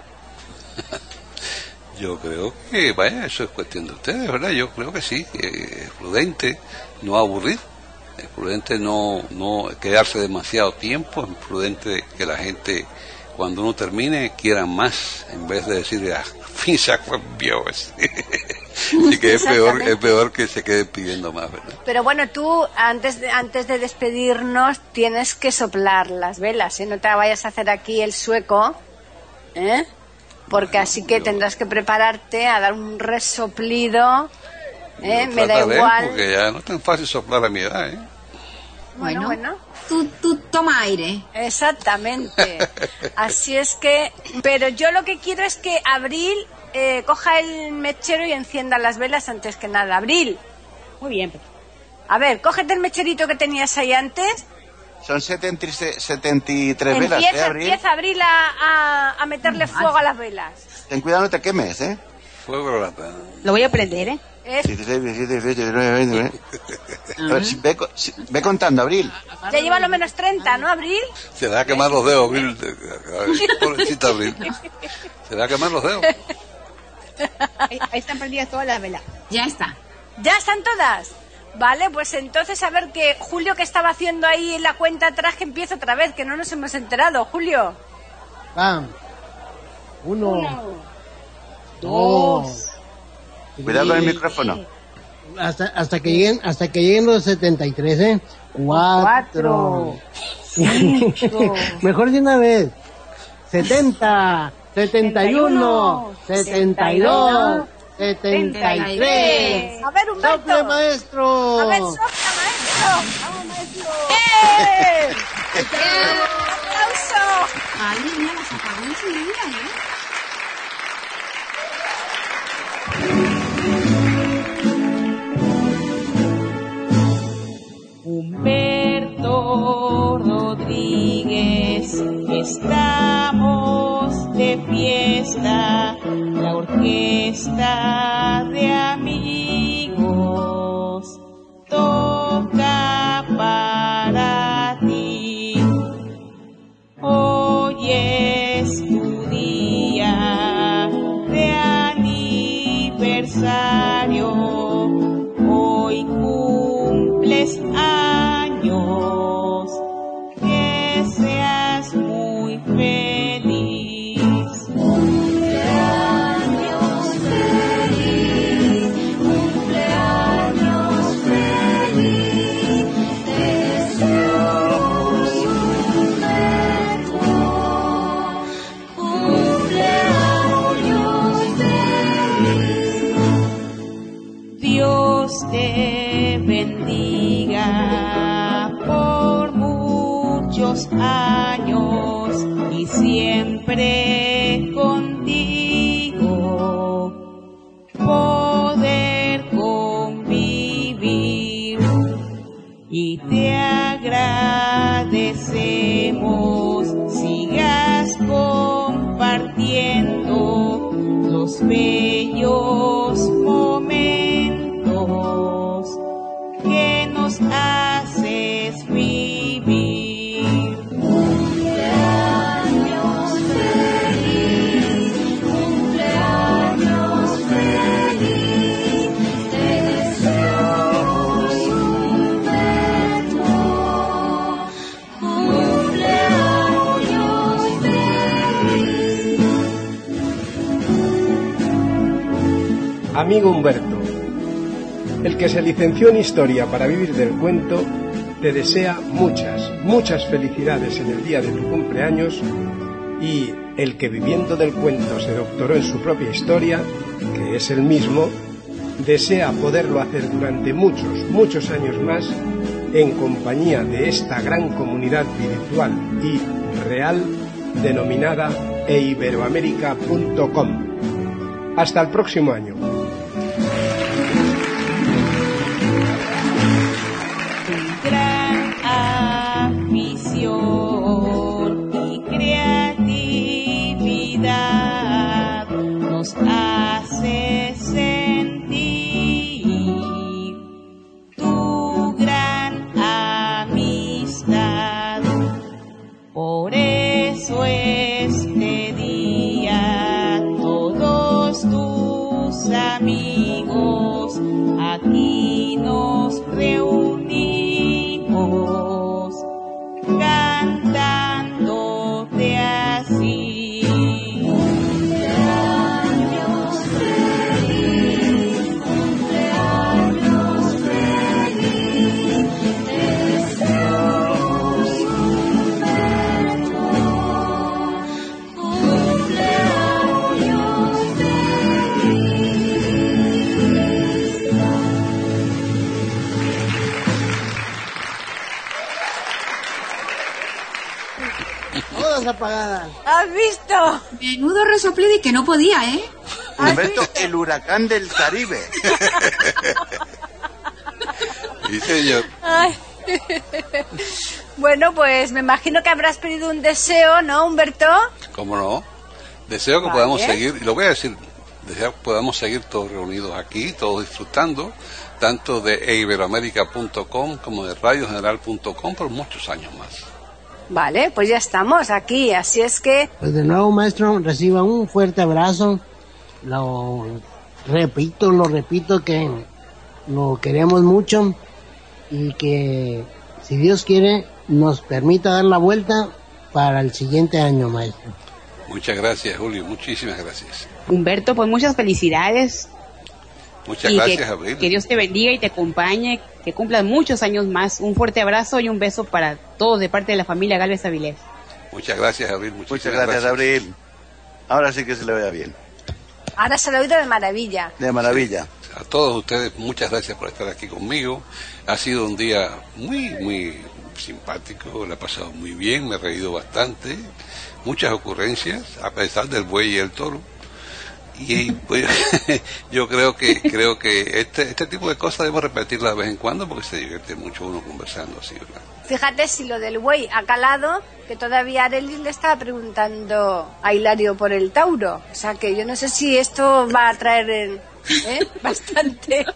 Yo creo que, eso es cuestión de ustedes, ¿verdad? Yo creo que sí, que es prudente no aburrir, es prudente no quedarse demasiado tiempo, es prudente que la gente, cuando uno termine, quiera más, en vez de decir, fin se acabó. Así que es peor que se quede pidiendo más, ¿verdad? Pero bueno, tú, antes de despedirnos, tienes que soplar las velas, ¿eh? No te vayas a hacer aquí el sueco, ¿eh? Porque así que tendrás que prepararte a dar un resoplido Me da Trata de él, igual. porque ya no es tan fácil soplar a mi edad, ¿eh? Bueno. Tú toma aire. Exactamente. Así es que... Pero yo lo que quiero es que Abril coja el mechero y encienda las velas antes que nada. Abril. Muy bien. A ver, cógete el mecherito que tenías ahí antes. Son 73 velas, Abril? Empieza Abril a meterle fuego a las velas. Ten cuidado, no te quemes, ¿eh? Fuego lata. Lo voy a prender, ¿eh? 16, 17, 18, 19, 20. A ver, ve contando, Abril. Ya lleva lo menos 30, ¿no, Abril? Se le va a quemar los dedos, Abril. Pobrecita Abril. Se le va a quemar los dedos. Ahí están prendidas todas las velas. Ya está. ¿Ya están todas? Vale, pues entonces a ver que Julio, que estaba haciendo ahí la cuenta atrás, que empieza otra vez, que no nos hemos enterado. Julio. Vamos. 1, 2. Cuidado con el micrófono. Hasta que lleguen los 73, ¿eh? 4. 5. Mejor de una vez. 70, 71, 72, 73. A ver, Humberto. ¡Sople, maestro! A ver, sopla, maestro. Vamos, maestro. ¡Aplauso! Ay, mira, las apagó enseguida, ¿eh? Humberto Rodríguez, estamos de fiesta, la orquesta de amigos toca para ti. Hoy es tu día de aniversario, hoy cumples años, que seas muy feliz. Cumpleaños feliz, cumpleaños feliz, te deseamos Humberto. Cumpleaños feliz. Dios te bendiga por muchos años y siempre contigo poder convivir, y te agradecemos sigas compartiendo los bellos momentos que nos haces vivir. Cumpleaños feliz, cumpleaños feliz, te deseamos Humberto. Cumpleaños feliz. Amigo Humberto, el que se licenció en Historia para vivir del cuento, te desea muchas felicidades en el día de tu cumpleaños, y el que viviendo del cuento se doctoró en su propia historia, que es el mismo, desea poderlo hacer durante muchos años más en compañía de esta gran comunidad virtual y real denominada eiberoamerica.com. Hasta el próximo año. Gran afición y creatividad nos hace sentir tu gran amistad. Por eso este día todos tus amigos aquí nos reunimos cantándote así. Cumpleaños feliz, cumpleaños feliz, te deseamos Humberto. Cumpleaños feliz. apagadas. ¿Has visto? Menudo resoplido y que no podía, ¿eh? Humberto, el huracán del Caribe. Sí, señor. Ay. Bueno, pues me imagino que habrás pedido un deseo, ¿no, Humberto? ¿Cómo no? Deseo que Vale. podamos seguir, y lo voy a decir, deseo que podamos seguir todos reunidos aquí, todos disfrutando, tanto de iberoamérica.com como de radiogeneral.com por muchos años más. Vale, pues ya estamos aquí, así es que... Pues de nuevo, maestro, reciba un fuerte abrazo. Lo repito que lo queremos mucho y que, si Dios quiere, nos permita dar la vuelta para el siguiente año, maestro. Muchas gracias, Julio, muchísimas gracias. Humberto, pues muchas felicidades. Muchas Y gracias, que, Abril. que Dios te bendiga y te acompañe, que cumplas muchos años más. Un fuerte abrazo y un beso para todos de parte de la familia Gálvez Avilés. Muchas gracias, Abril. Muchas gracias, Abril. Ahora sí que se le vaya bien. Ahora se lo he oído de maravilla. De maravilla. A todos ustedes, muchas gracias por estar aquí conmigo. Ha sido un día muy simpático, le he pasado muy bien, me he reído bastante, muchas ocurrencias, a pesar del buey y el toro. Y pues, yo creo que este tipo de cosas debemos repetirlas de vez en cuando porque se divierte mucho uno conversando así, ¿verdad? Fíjate si lo del buey ha calado, que todavía Arelis le estaba preguntando a Hilario por el Tauro. O sea que yo no sé si esto va a traer bastante.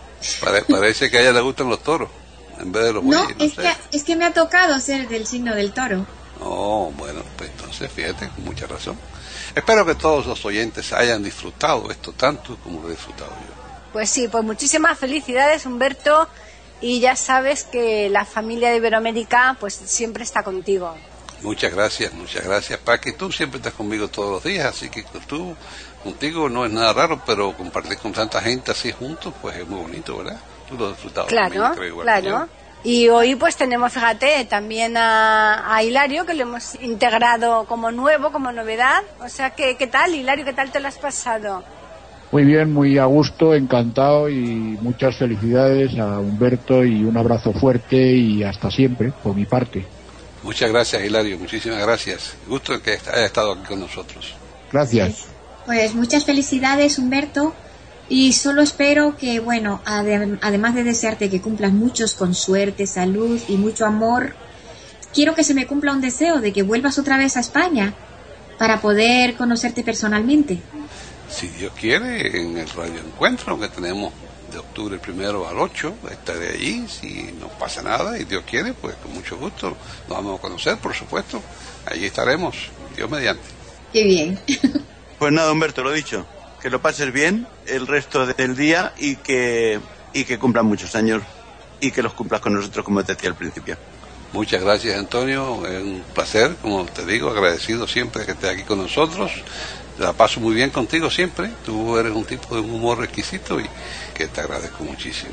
Parece que a ella le gustan los toros en vez de los No, bueyes. es que me ha tocado ser del signo del toro. Oh, bueno, pues entonces fíjate, con mucha razón. Espero que todos los oyentes hayan disfrutado esto tanto como lo he disfrutado yo. Pues sí, pues muchísimas felicidades, Humberto. Y ya sabes que la familia de Iberoamérica pues siempre está contigo. Muchas gracias, Paqui. Tú siempre estás conmigo todos los días, así que contigo no es nada raro, pero compartir con tanta gente así juntos, pues es muy bonito, ¿verdad? Tú lo has disfrutado Claro, también, creo, igual claro. que yo. Y hoy pues tenemos, fíjate, también a Hilario, que lo hemos integrado como nuevo, como novedad. O sea, que, ¿qué tal, Hilario? ¿Qué tal te lo has pasado? Muy bien, muy a gusto, encantado y muchas felicidades a Humberto y un abrazo fuerte y hasta siempre, por mi parte. Muchas gracias, Hilario, muchísimas gracias. Gusto que haya estado aquí con nosotros. Gracias. Pues muchas felicidades, Humberto. Y solo espero que, bueno, además de desearte que cumplas muchos con suerte, salud y mucho amor, quiero que se me cumpla un deseo de que vuelvas otra vez a España para poder conocerte personalmente. Si Dios quiere, en el radio encuentro que tenemos de octubre 1 al 8, estaré allí. Si no pasa nada y Dios quiere, pues con mucho gusto nos vamos a conocer, por supuesto. Allí estaremos, Dios mediante. Qué bien. Pues nada, Humberto, lo dicho. Que lo pases bien el resto del día y que cumplan muchos años y que los cumplas con nosotros, como te decía al principio. Muchas gracias, Antonio. Es un placer, como te digo, agradecido siempre que estés aquí con nosotros. La paso muy bien contigo siempre. Tú eres un tipo de humor exquisito y que te agradezco muchísimo.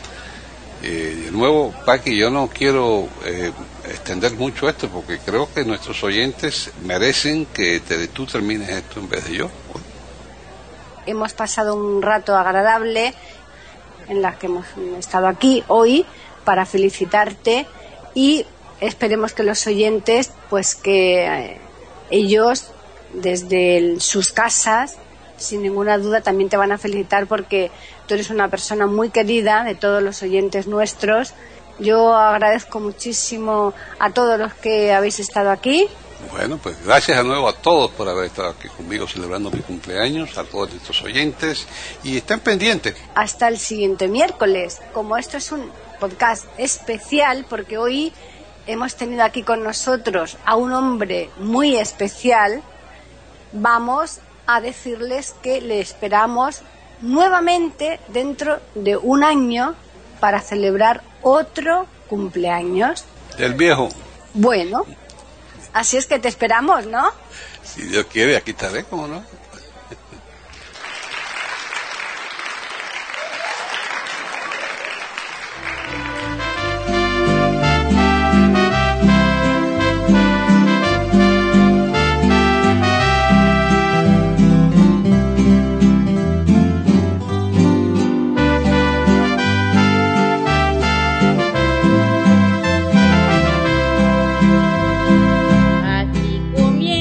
De nuevo, Paqui, yo no quiero extender mucho esto porque creo que nuestros oyentes merecen que tú termines esto en vez de yo. Hemos pasado un rato agradable en la que hemos estado aquí hoy para felicitarte y esperemos que los oyentes, pues que ellos desde sus casas, sin ninguna duda, también te van a felicitar porque tú eres una persona muy querida de todos los oyentes nuestros. Yo agradezco muchísimo a todos los que habéis estado aquí. Bueno, pues gracias de nuevo a todos por haber estado aquí conmigo celebrando mi cumpleaños, a todos nuestros oyentes, y estén pendientes. Hasta el siguiente miércoles. Como esto es un podcast especial, porque hoy hemos tenido aquí con nosotros a un hombre muy especial, vamos a decirles que le esperamos nuevamente dentro de un año para celebrar otro cumpleaños. Del viejo. Bueno, así es que te esperamos, ¿no? Si Dios quiere, aquí estaré, ¿cómo no? Aquí comienza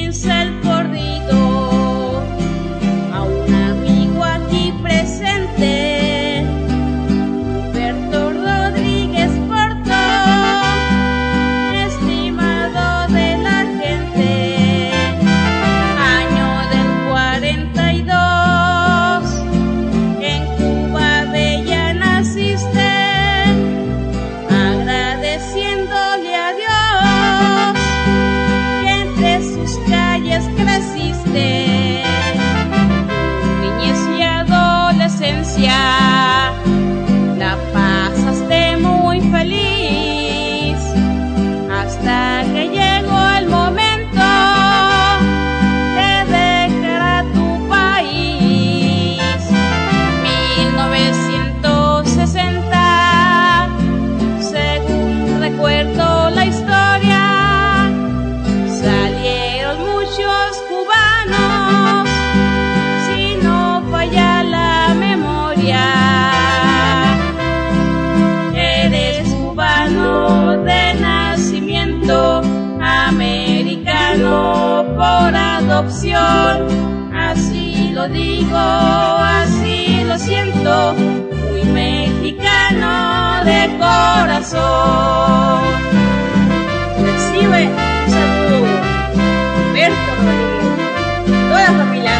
adopción. Así lo digo, así lo siento, muy mexicano de corazón. Recibe un saludo, Humberto Rodríguez, toda la familia.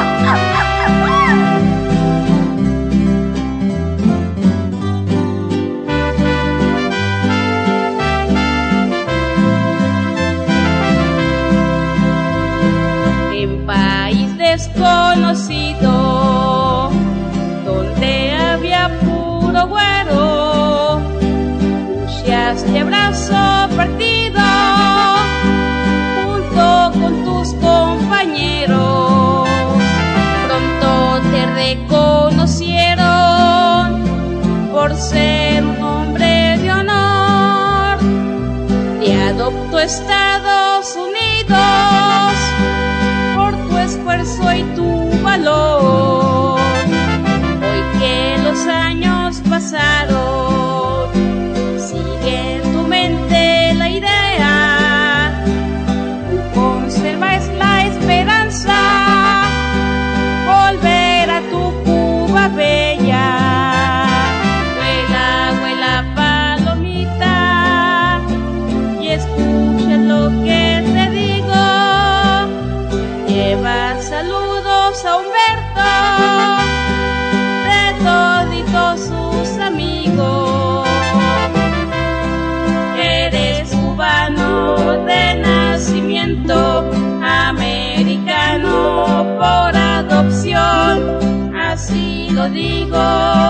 En país desconocido, donde había puro güero, luchaste brazo partido junto con tus compañeros. Pronto te reconocieron por ser un hombre de honor. Te adoptó Estados Unidos por tu esfuerzo y tu valor. Hoy que los años pasaron, sigue en tu mente la idea. Tú conservas la esperanza, volver a tu Cuba bella. Vuela, vuela palomita, y escucha lo que te digo. Lleva saludos a Humberto de toditos sus amigos. Eres cubano de nacimiento, americano por adopción. Así lo digo,